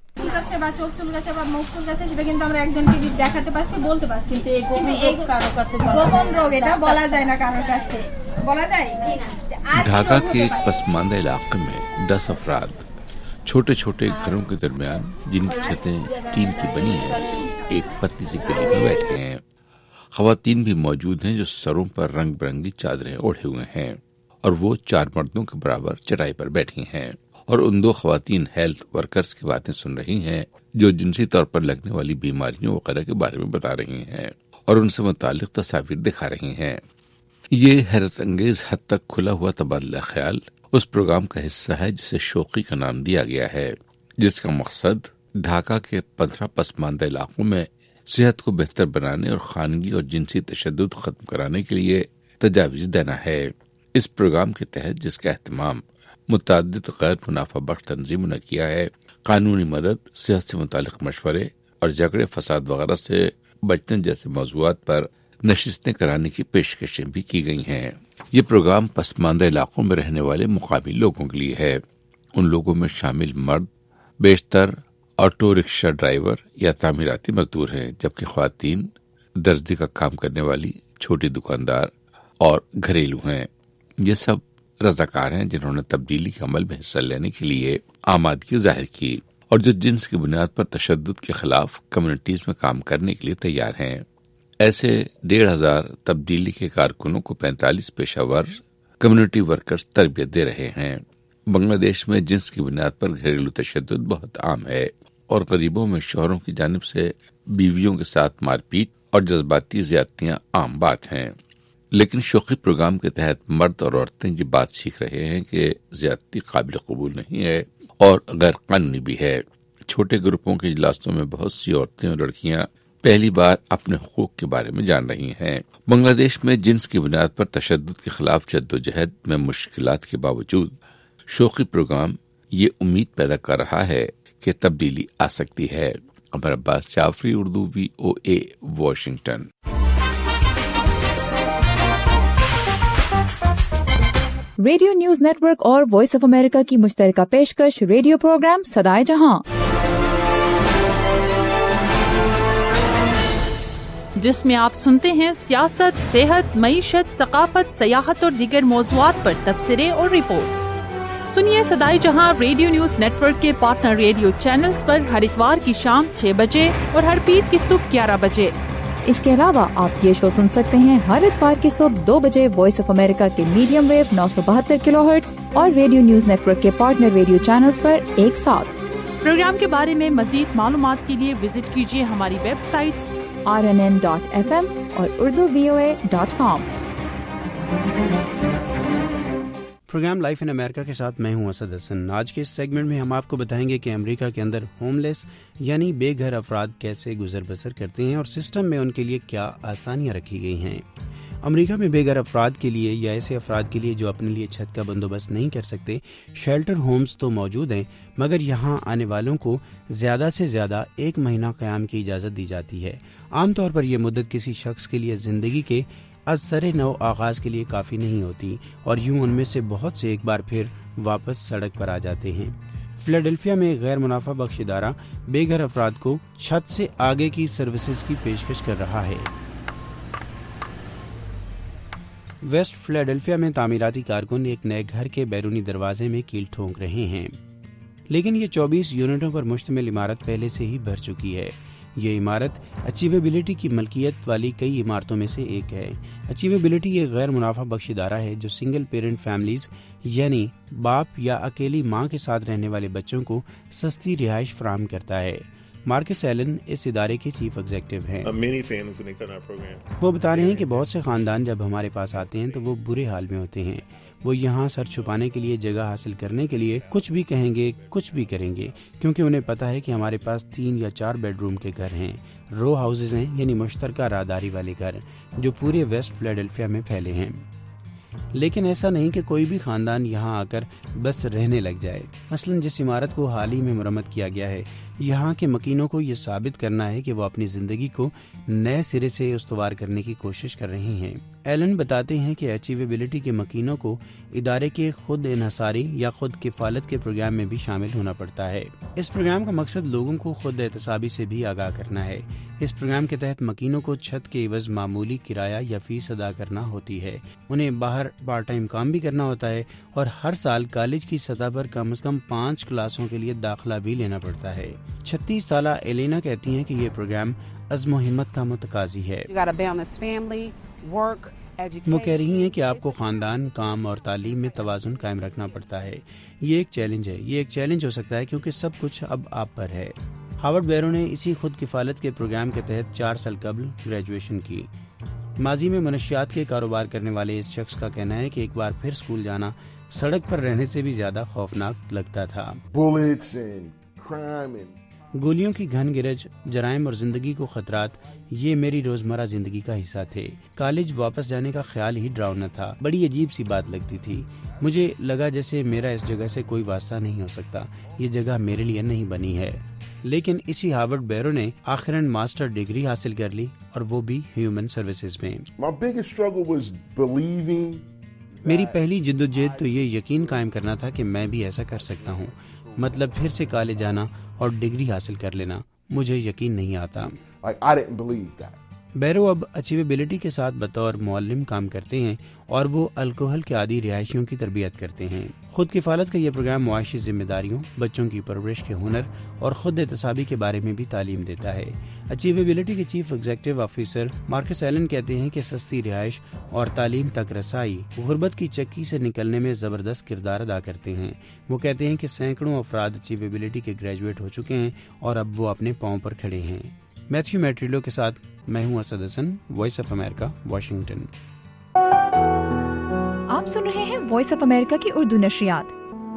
ڈھاکہ کے ایک پسماندہ علاقے میں دس افراد چھوٹے چھوٹے گھروں کے درمیان، جن کی چھتیں ٹین کی بنی ہیں، ایک پتلی سی گلی میں بیٹھے ہیں۔ خواتین بھی موجود ہیں جو سروں پر رنگ برنگی چادریں اوڑھے ہوئے ہیں، اور وہ چار مردوں کے برابر چٹائی پر بیٹھی ہیں، اور ان دو خواتین ہیلتھ ورکرز کی باتیں سن رہی ہیں جو جنسی طور پر لگنے والی بیماریوں وغیرہ کے بارے میں بتا رہی ہیں اور ان سے متعلق تصاویر دکھا رہی ہیں۔ یہ حیرت انگیز حد تک کھلا ہوا تبادلہ خیال اس پروگرام کا حصہ ہے جسے شوقی کا نام دیا گیا ہے، جس کا مقصد ڈھاکہ کے پندرہ پسماندہ علاقوں میں صحت کو بہتر بنانے اور خانگی اور جنسی تشدد ختم کرانے کے لیے تجاویز دینا ہے۔ اس پروگرام کے تحت، جس کا اہتمام متعدد غیر منافع بخش تنظیموں نے کیا ہے، قانونی مدد، صحت سے متعلق مشورے اور جھگڑے فساد وغیرہ سے بچنے جیسے موضوعات پر نشستیں کرانے کی پیشکشیں بھی کی گئی ہیں۔ یہ پروگرام پسماندہ علاقوں میں رہنے والے مقامی لوگوں کے لیے ہے۔ ان لوگوں میں شامل مرد بیشتر آٹو رکشہ ڈرائیور یا تعمیراتی مزدور ہیں، جبکہ خواتین درزی کا کام کرنے والی، چھوٹی دکاندار اور گھریلو ہیں۔ یہ سب رضاکار ہیں جنہوں نے تبدیلی کے عمل میں حصہ لینے کے لیے آمادگی ظاہر کی اور جو جنس کی بنیاد پر تشدد کے خلاف کمیونٹیز میں کام کرنے کے لیے تیار ہیں۔ ایسے ڈیڑھ ہزار تبدیلی کے کارکنوں کو پینتالیس پیشہ ور کمیونٹی ورکرز تربیت دے رہے ہیں۔ بنگلہ دیش میں جنس کی بنیاد پر گھریلو تشدد بہت عام ہے اور غریبوں میں شوہروں کی جانب سے بیویوں کے ساتھ مار پیٹ اور جذباتی زیادتیاں عام بات ہیں۔ لیکن شوقی پروگرام کے تحت مرد اور عورتیں یہ بات سیکھ رہے ہیں کہ زیادتی قابل قبول نہیں ہے اور غیر قانونی بھی ہے۔ چھوٹے گروپوں کے اجلاسوں میں بہت سی عورتیں اور لڑکیاں پہلی بار اپنے حقوق کے بارے میں جان رہی ہیں۔ بنگلہ دیش میں جنس کی بنیاد پر تشدد کے خلاف جدوجہد میں مشکلات کے باوجود شوقی پروگرام یہ امید پیدا کر رہا ہے کہ تبدیلی آ سکتی ہے۔ Qamar Abbas Jafri, Urdu, V O A, Washington. Radio news network اور وائس آف امریکہ کی مشترکہ پیشکش ریڈیو پروگرام صدائے جہاں، جس میں آپ سنتے ہیں سیاست، صحت، معیشت، ثقافت، سیاحت اور دیگر موضوعات پر تبصرے اور رپورٹس۔ سنیے صدائے جہاں ریڈیو نیوز نیٹ ورک کے پارٹنر ریڈیو چینلز پر ہر اتوار کی شام چھ بجے اور ہر پیر کی صبح گیارہ بجے۔ اس کے علاوہ آپ یہ شو سن سکتے ہیں ہر اتوار کی صبح دو بجے وائس آف امریکہ کے میڈیم ویو نو سو بہتر کلو ہرٹز اور ریڈیو نیوز نیٹ ورک کے پارٹنر ریڈیو چینلز پر ایک ساتھ۔ پروگرام کے بارے میں مزید معلومات کے لیے وزٹ کیجیے ہماری websites R N N dot F M اور Urdu V O A dot com. Programme life in America کے ساتھ میں ہوں اسد حسن۔ آج کے اس سیگمنٹ میں ہم آپ کو بتائیں گے کہ امریکہ کے اندر ہوم لیس یعنی بے گھر افراد کیسے گزر بسر کرتے ہیں اور سسٹم میں ان کے لیے کیا آسانیاں رکھی گئی ہیں۔ امریکہ میں بے گھر افراد کے لیے یا ایسے افراد کے لیے جو اپنے لیے چھت کا بندوبست نہیں کر سکتے، شیلٹر ہومز تو موجود ہیں، مگر یہاں آنے والوں کو زیادہ سے زیادہ ایک مہینہ قیام کی اجازت دی جاتی ہے۔ عام طور پر یہ مدت کسی شخص کے لیے زندگی کے از سر نو آغاز کے لیے کافی نہیں ہوتی اور یوں ان میں سے بہت سے ایک بار پھر واپس سڑک پر آ جاتے ہیں۔ فلیڈلفیا میں ایک غیر منافع بخش ادارہ بے گھر افراد کو چھت سے آگے کی سروسز کی پیشکش کر رہا ہے۔ ویسٹ فلیڈلفیا میں تعمیراتی کارکن ایک نئے گھر کے بیرونی دروازے میں کیل ٹھونک رہے ہیں، لیکن یہ چوبیس یونٹوں پر مشتمل عمارت پہلے سے ہی بھر چکی ہے۔ یہ عمارت اچیویبلٹی کی ملکیت والی کئی عمارتوں میں سے ایک ہے۔ اچیویبلٹی ایک غیر منافع بخش ادارہ ہے جو سنگل پیرنٹ فیملیز یعنی باپ یا اکیلی ماں کے ساتھ رہنے والے بچوں کو سستی رہائش فراہم کرتا ہے۔ مارکس ایلن اس ادارے کے چیف ایگزیکٹو ہیں۔ وہ بتا رہے ہیں کہ بہت سے خاندان جب ہمارے پاس آتے ہیں تو وہ برے حال میں ہوتے ہیں۔ وہ یہاں سر چھپانے کے لیے جگہ حاصل کرنے کے لیے کچھ بھی کہیں گے، کچھ بھی کریں گے، کیونکہ انہیں پتا ہے کہ ہمارے پاس تین یا چار بیڈ روم کے گھر ہیں، رو ہاؤسز ہیں یعنی مشترکہ راہداری والے گھر جو پورے ویسٹ فلیڈلفیا میں پھیلے ہیں۔ لیکن ایسا نہیں کہ کوئی بھی خاندان یہاں آ کر بس رہنے لگ جائے۔ مثلا جس عمارت کو حال ہی میں مرمت کیا گیا ہے، یہاں کے مکینوں کو یہ ثابت کرنا ہے کہ وہ اپنی زندگی کو نئے سرے سے استوار کرنے کی کوشش کر رہے ہیں۔ ایلن بتاتے ہیں کہ اچیویبلٹی کے مکینوں کو ادارے کے خود انحصاری یا خود کفالت کے پروگرام میں بھی شامل ہونا پڑتا ہے۔ اس پروگرام کا مقصد لوگوں کو خود احتسابی سے بھی آگاہ کرنا ہے۔ اس پروگرام کے تحت مکینوں کو چھت کے عوض معمولی کرایہ یا فیس ادا کرنا ہوتی ہے، انہیں باہر پارٹ ٹائم کام بھی کرنا ہوتا ہے اور ہر سال کالج کی سطح پر کم از کم پانچ کلاسوں کے لیے داخلہ بھی لینا پڑتا ہے۔ چھتیس سالہ ایلینا کہتی ہیں کہ یہ پروگرام عزم و ہمت کا متقاضی ہے۔ وہ کہہ رہی ہیں کہ آپ کو خاندان، کام اور تعلیم میں توازن قائم رکھنا پڑتا ہے۔ یہ ایک چیلنج ہے، یہ ایک چیلنج ہو سکتا ہے کیونکہ سب کچھ اب آپ پر ہے۔ ہاورڈ بیرو نے اسی خود کفالت کے پروگرام کے تحت چار سال قبل گریجویشن کی۔ ماضی میں منشیات کے کاروبار کرنے والے اس شخص کا کہنا ہے کہ ایک بار پھر اسکول جانا سڑک پر رہنے سے بھی زیادہ خوفناک لگتا تھا۔ گولیوں کی گھن گرج، جرائم اور زندگی کو خطرات یہ میری روزمرہ زندگی کا حصہ تھے۔ کالج واپس جانے کا خیال ہی ڈراؤنا تھا، بڑی عجیب سی بات لگتی تھی۔ مجھے لگا جیسے میرا اس جگہ سے کوئی واسطہ نہیں ہو سکتا، یہ جگہ میرے لیے نہیں بنی ہے۔ لیکن اسی ہارورڈ بیرو نے آخراً ماسٹر ڈگری حاصل کر لی اور وہ بھی ہیومن سروسز میں۔ میری پہلی جدوجہد تو یہ یقین قائم کرنا تھا کہ میں بھی ایسا کر سکتا ہوں، مطلب پھر سے کالج جانا اور ڈگری حاصل کر لینا۔ مجھے یقین نہیں آتا۔ بیرو اب اچیویبلٹی کے ساتھ بطور معلم کام کرتے ہیں اور وہ الکوہل کے عادی رہائشیوں کی تربیت کرتے ہیں۔ خود کفالت کا یہ پروگرام معاشی ذمہ داریوں، بچوں کی پرورش کے ہنر اور خود احتسابی کے بارے میں بھی تعلیم دیتا ہے۔ اچیویبلٹی کے chief executive officer Marcus Allen کہتے ہیں کہ سستی رہائش اور تعلیم تک رسائی غربت کی چکی سے نکلنے میں زبردست کردار ادا کرتے ہیں۔ وہ کہتے ہیں کہ سینکڑوں افراد اچیویبلٹی کے گریجویٹ ہو چکے ہیں اور اب وہ اپنے پاؤں پر کھڑے ہیں۔ میتھیو میٹریلو کے ساتھ میں ہوں Asad Hasan, Voice of America, Washington. آپ سن رہے ہیں وائس آف امریکہ کی اردو نشریات۔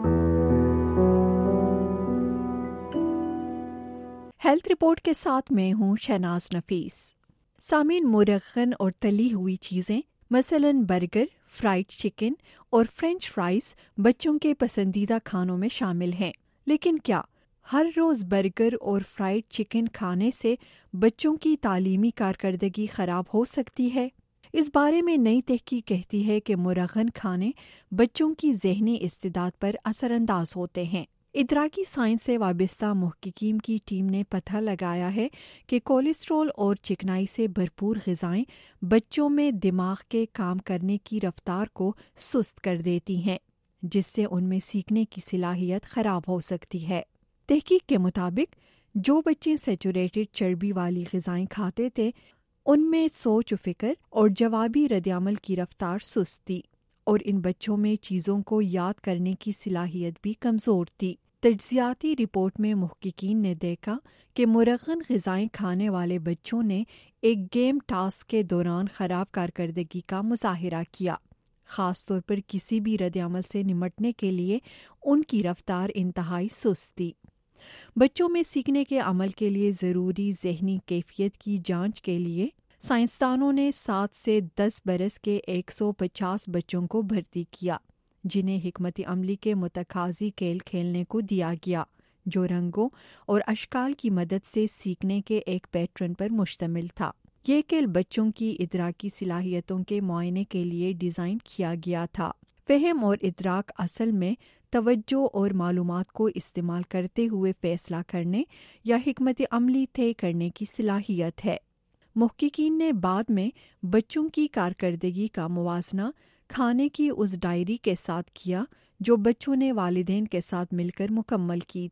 ہیلتھ رپورٹ کے ساتھ میں ہوں شہناز نفیس۔ سامعین، مرغن اور تلی ہوئی چیزیں مثلاً برگر، فرائیڈ چکن اور فرینچ فرائز بچوں کے پسندیدہ کھانوں میں شامل ہیں، لیکن کیا ہر روز برگر اور فرائیڈ چکن کھانے سے بچوں کی تعلیمی کارکردگی خراب ہو سکتی ہے؟ اس بارے میں نئی تحقیق کہتی ہے کہ مرغن کھانے بچوں کی ذہنی استعداد پر اثر انداز ہوتے ہیں۔ ادراکی سائنس سے وابستہ محققین کی ٹیم نے پتہ لگایا ہے کہ کولیسٹرول اور چکنائی سے بھرپور غذائیں بچوں میں دماغ کے کام کرنے کی رفتار کو سست کر دیتی ہیں، جس سے ان میں سیکھنے کی صلاحیت خراب ہو سکتی ہے۔ تحقیق کے مطابق جو بچے سیچوریٹڈ چربی والی غذائیں کھاتے تھے ان میں سوچ و فکر اور جوابی ردعمل کی رفتار سست تھی، اور ان بچوں میں چیزوں کو یاد کرنے کی صلاحیت بھی کمزور تھی۔ تجزیاتی رپورٹ میں محققین نے دیکھا کہ مرغن غذائیں کھانے والے بچوں نے ایک گیم ٹاسک کے دوران خراب کارکردگی کا مظاہرہ کیا، خاص طور پر کسی بھی ردعمل سے نمٹنے کے لیے ان کی رفتار انتہائی سست تھی۔ بچوں میں سیکھنے کے عمل کے لیے ضروری ذہنی کیفیت کی جانچ کے لیے سائنسدانوں نے سات سے دس برس کے ایک سو پچاس بچوں کو بھرتی کیا، جنہیں حکمت عملی کے متقاضی کھیل کھیلنے کو دیا گیا، جو رنگوں اور اشکال کی مدد سے سیکھنے کے ایک پیٹرن پر مشتمل تھا۔ یہ کھیل بچوں کی ادراکی صلاحیتوں کے معائنے کے لیے ڈیزائن کیا گیا تھا۔ فہم اور ادراک اصل میں توجہ اور معلومات کو استعمال کرتے ہوئے فیصلہ کرنے یا حکمت عملی طے کرنے کی صلاحیت ہے۔ محققین نے بعد میں بچوں کی کارکردگی کا موازنہ کھانے کی اس ڈائری کے ساتھ کیا جو بچوں نے والدین کے ساتھ مل کر مکمل کی تھی۔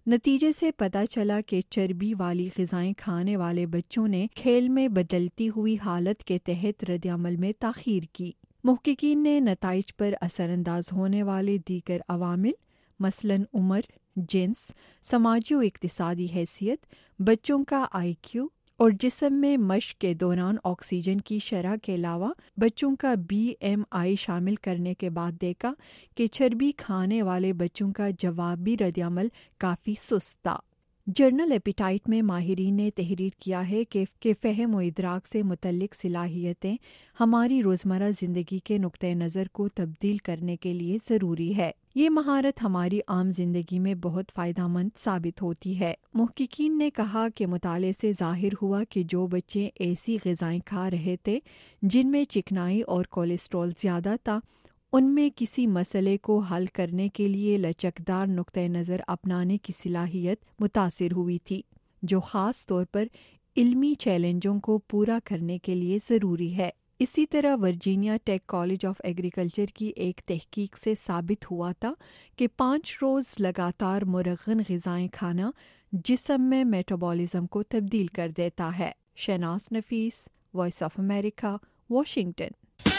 नतीजे से पता चला कि चर्बी वाली ग़िज़ाएं खाने वाले बच्चों ने खेल में बदलती हुई हालत के तहत रद्द-ए-अमल में ताख़ीर की। मुहक़्क़ीन ने नताइज पर असरअंदाज होने वाले दीगर अवामिल मसलन उम्र, जिन्स, समाजी और इक़्तिसादी हैसियत, बच्चों का आई क्यू और जिस्म में मश्क के दौरान ऑक्सीजन की शरह के अलावा बच्चों का बी एम आई शामिल करने के बाद देखा कि चर्बी खाने वाले बच्चों का जवाबी रद्द-ए-अमल काफ़ी सुस्त था। जर्नल एपिटाइट में माहिरीन ने तहरीर किया है कि कि फ़हम व इदराक से मुतल्लिक सलाहियतें हमारी रोज़मर्रा ज़िंदगी के नुक्ते नज़र को तब्दील करने के लिए ज़रूरी है। ये महारत हमारी आम जिंदगी में बहुत फ़ायदेमंद साबित होती है। मुहक़्क़ीन ने कहा कि मुताले से ज़ाहिर हुआ कि जो बच्चे ऐसी ग़िज़ाएं खा रहे थे जिनमें चिकनाई और कोलेस्ट्रॉल ज़्यादा था, उनमें किसी मसले को हल करने के लिए लचकदार नुक्ते नज़र अपनाने की सलाहियत मुतासिर हुई थी, जो ख़ास तौर पर इल्मी चैलेंजों को पूरा करने के लिए ज़रूरी है। इसी तरह Virginia Tech College of Agriculture की एक तहकीक से साबित हुआ था कि पाँच रोज़ लगातार मुरग़्ग़न ग़िज़ाएं खाना जिस्म में मेटाबॉलिज़्म को तब्दील कर देता है। Shahnaz Nafees, Voice of America, Washington.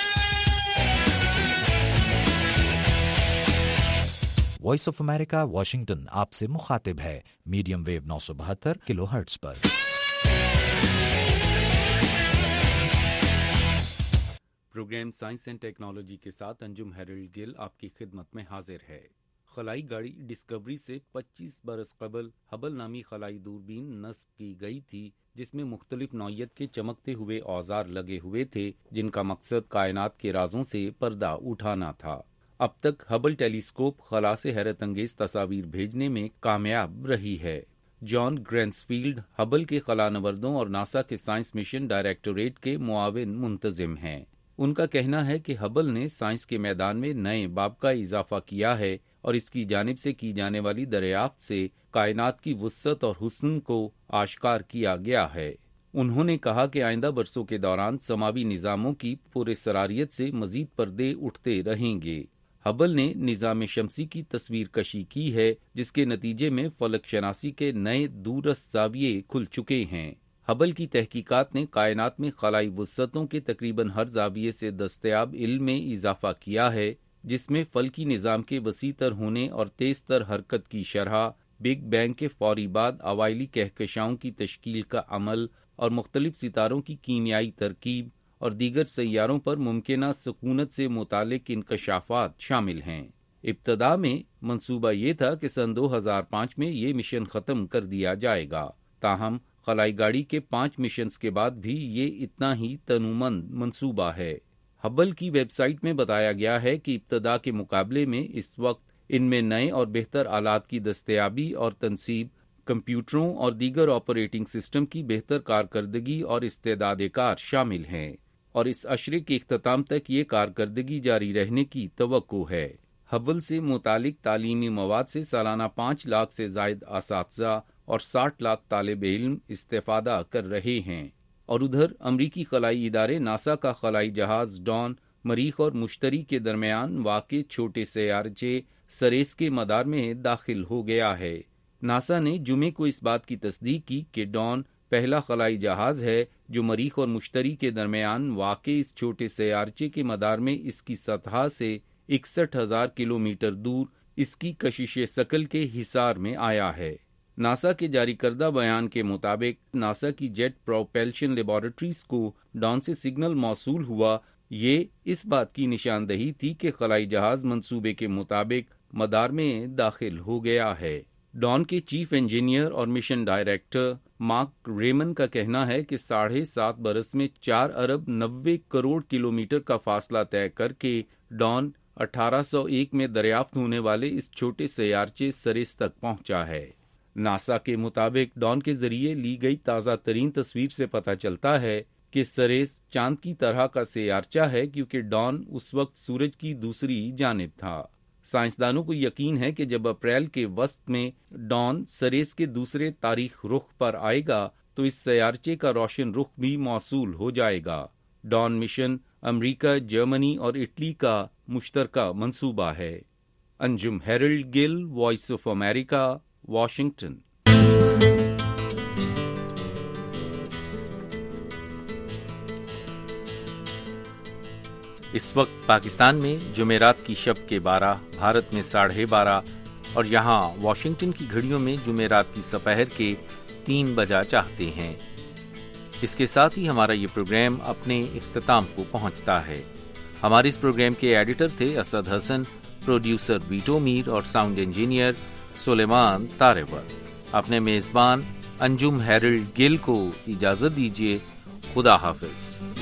Voice of America Washington आपसे मुखातिब है मीडियम वेव नौ सौ बहत्तर किलो हर्ट्ज पर। प्रोग्राम साइंस एंड टेक्नोलॉजी के साथ अंजुम हेरल्ड गिल आपकी खिदमत में हाजिर है। खलाई गाड़ी डिस्कवरी से पच्चीस बरस कबल हबल नामी खलाई दूरबीन नस्ब की गई थी, जिसमें मुख्तलिफ नौइयत के चमकते हुए औजार लगे हुए थे, जिनका मकसद कायनात के राजों से पर्दा उठाना था। अब तक हबल टेलीस्कोप खला से हैरत अंगेज तस्वीर भेजने में कामयाब रही है। जॉन ग्रेंसफील्ड हबल के खलानवरदों और नासा के साइंस मिशन डायरेक्टोरेट के मुआविन मुंतजिम हैं। उनका कहना है कि हबल ने साइंस के मैदान में नए बाब का इजाफा किया है और इसकी जानिब से की जाने वाली दरियाफ्त से कायनात की वुस्सत और हुस्न को आश्कार किया गया है। उन्होंने कहा कि आइंदा बरसों के दौरान समावी निज़ामों की पूरे सरारियत से मजीद पर्दे उठते रहेंगे। हबल ने निज़ाम शमसी की तस्वीर कशी की है, जिसके नतीजे में फलक शनासी के नए दूरस ज़ाविये खुल चुके हैं। हबल की तहकीकात ने कायनात में खलाई वुस्सतों के तकरीबन हर ज़ाविये से दस्तयाब इल्म में इजाफा किया है, जिसमें फल्की निज़ाम के वसीतर होने और तेज तर हरकत की शरह, बिग बैंग के फौरी बाद अवाइली कहकशाओं की तश्कील का अमल और मुख्तलिफ सितारों की कीमियाई तरकीब और दीगर सैयारों पर मुमकिना सकूनत से मुतालिक इंकशाफात शामिल हैं। इब्तदा में मंसूबा ये था कि सन दो हज़ार पाँच में ये मिशन ख़त्म कर दिया जाएगा, ताहम खलाई गाड़ी के पाँच मिशंस के बाद भी ये इतना ही तनुमंद मंसूबा है। हबल की वेबसाइट में बताया गया है कि इब्तदा के मुकाबले में इस वक्त इनमें नए और बेहतर आलात की दस्तयाबी और तनसीब, कंप्यूटरों और दीगर ऑपरेटिंग सिस्टम की बेहतर कारकर्दगी और इस्तेदाद कार शामिल हैं और इस अशरे के इख्तिताम तक ये कारकर्दगी जारी रहने की तवक्को है। हबल से मुतालिक तालीमी मवाद से सालाना पाँच लाख से जायद असातिज़ा और साठ लाख तालिब इल्म इस्तेफादा कर रहे हैं। और उधर अमरीकी खलाई इदारे नासा का खलाई जहाज डॉन मरीख और मुश्तरी के दरमियान वाक़े छोटे सैयारचे सरेस के मदार में दाखिल हो गया है। नासा ने जुमे को इस बात की तस्दीक की कि डॉन पहला खलाई जहाज है जो मरीख और मुश्तरी के दरमियान वाक़े इस छोटे सैयारचे के मदार में इसकी सतह से इकसठ हजार किलोमीटर दूर इसकी कशिश सकल के हिसार में आया है। नासा के जारी करदा बयान के मुताबिक नासा की जेट प्रोपेल्शन लेबोरेटरीज को डॉन से सिग्नल मौसूल हुआ। ये इस बात की निशानदही थी कि खलाई जहाज मंसूबे के मुताबिक मदार में दाखिल हो गया है। डॉन के चीफ इंजीनियर और मिशन डायरेक्टर मार्क रेमन का कहना है कि साढ़े सात बरस में चार अरब नब्बे करोड़ किलोमीटर का फासला तय करके डॉन अठारह सौ एक में दरियाफ्त होने वाले इस छोटे सैयारचे सरेस तक पहुंचा है। नासा के मुताबिक डॉन के जरिए ली गई ताज़ा तरीन तस्वीर से पता चलता है कि सरेस चांद की तरह का सैयारचा है, क्योंकि डॉन उस वक्त सूरज की दूसरी जानिब था। साइंसदानों को यकीन है कि जब अप्रैल के वस्त में डॉन सरेस के दूसरे तारीख रुख पर आएगा तो इस सैयारचे का रोशन रुख भी मौसूल हो जाएगा। डॉन मिशन अमेरिका, जर्मनी और इटली का मुश्तरका मंसूबा है। Anjum Harold Gill, Voice of America, Washington. اس وقت پاکستان میں جمعرات کی شب کے بارہ، بھارت میں ساڑھے بارہ اور یہاں واشنگٹن کی گھڑیوں میں جمعرات کی سپہر کے تین بجا چاہتے ہیں۔ اس کے ساتھ ہی ہمارا یہ پروگرام اپنے اختتام کو پہنچتا ہے۔ ہمارے اس پروگرام کے ایڈیٹر تھے اسد حسن، پروڈیوسر بیٹو میر اور ساؤنڈ انجینئر سلیمان طارور۔ اپنے میزبان انجم ہیرلڈ گل کو اجازت دیجیے۔ خدا حافظ۔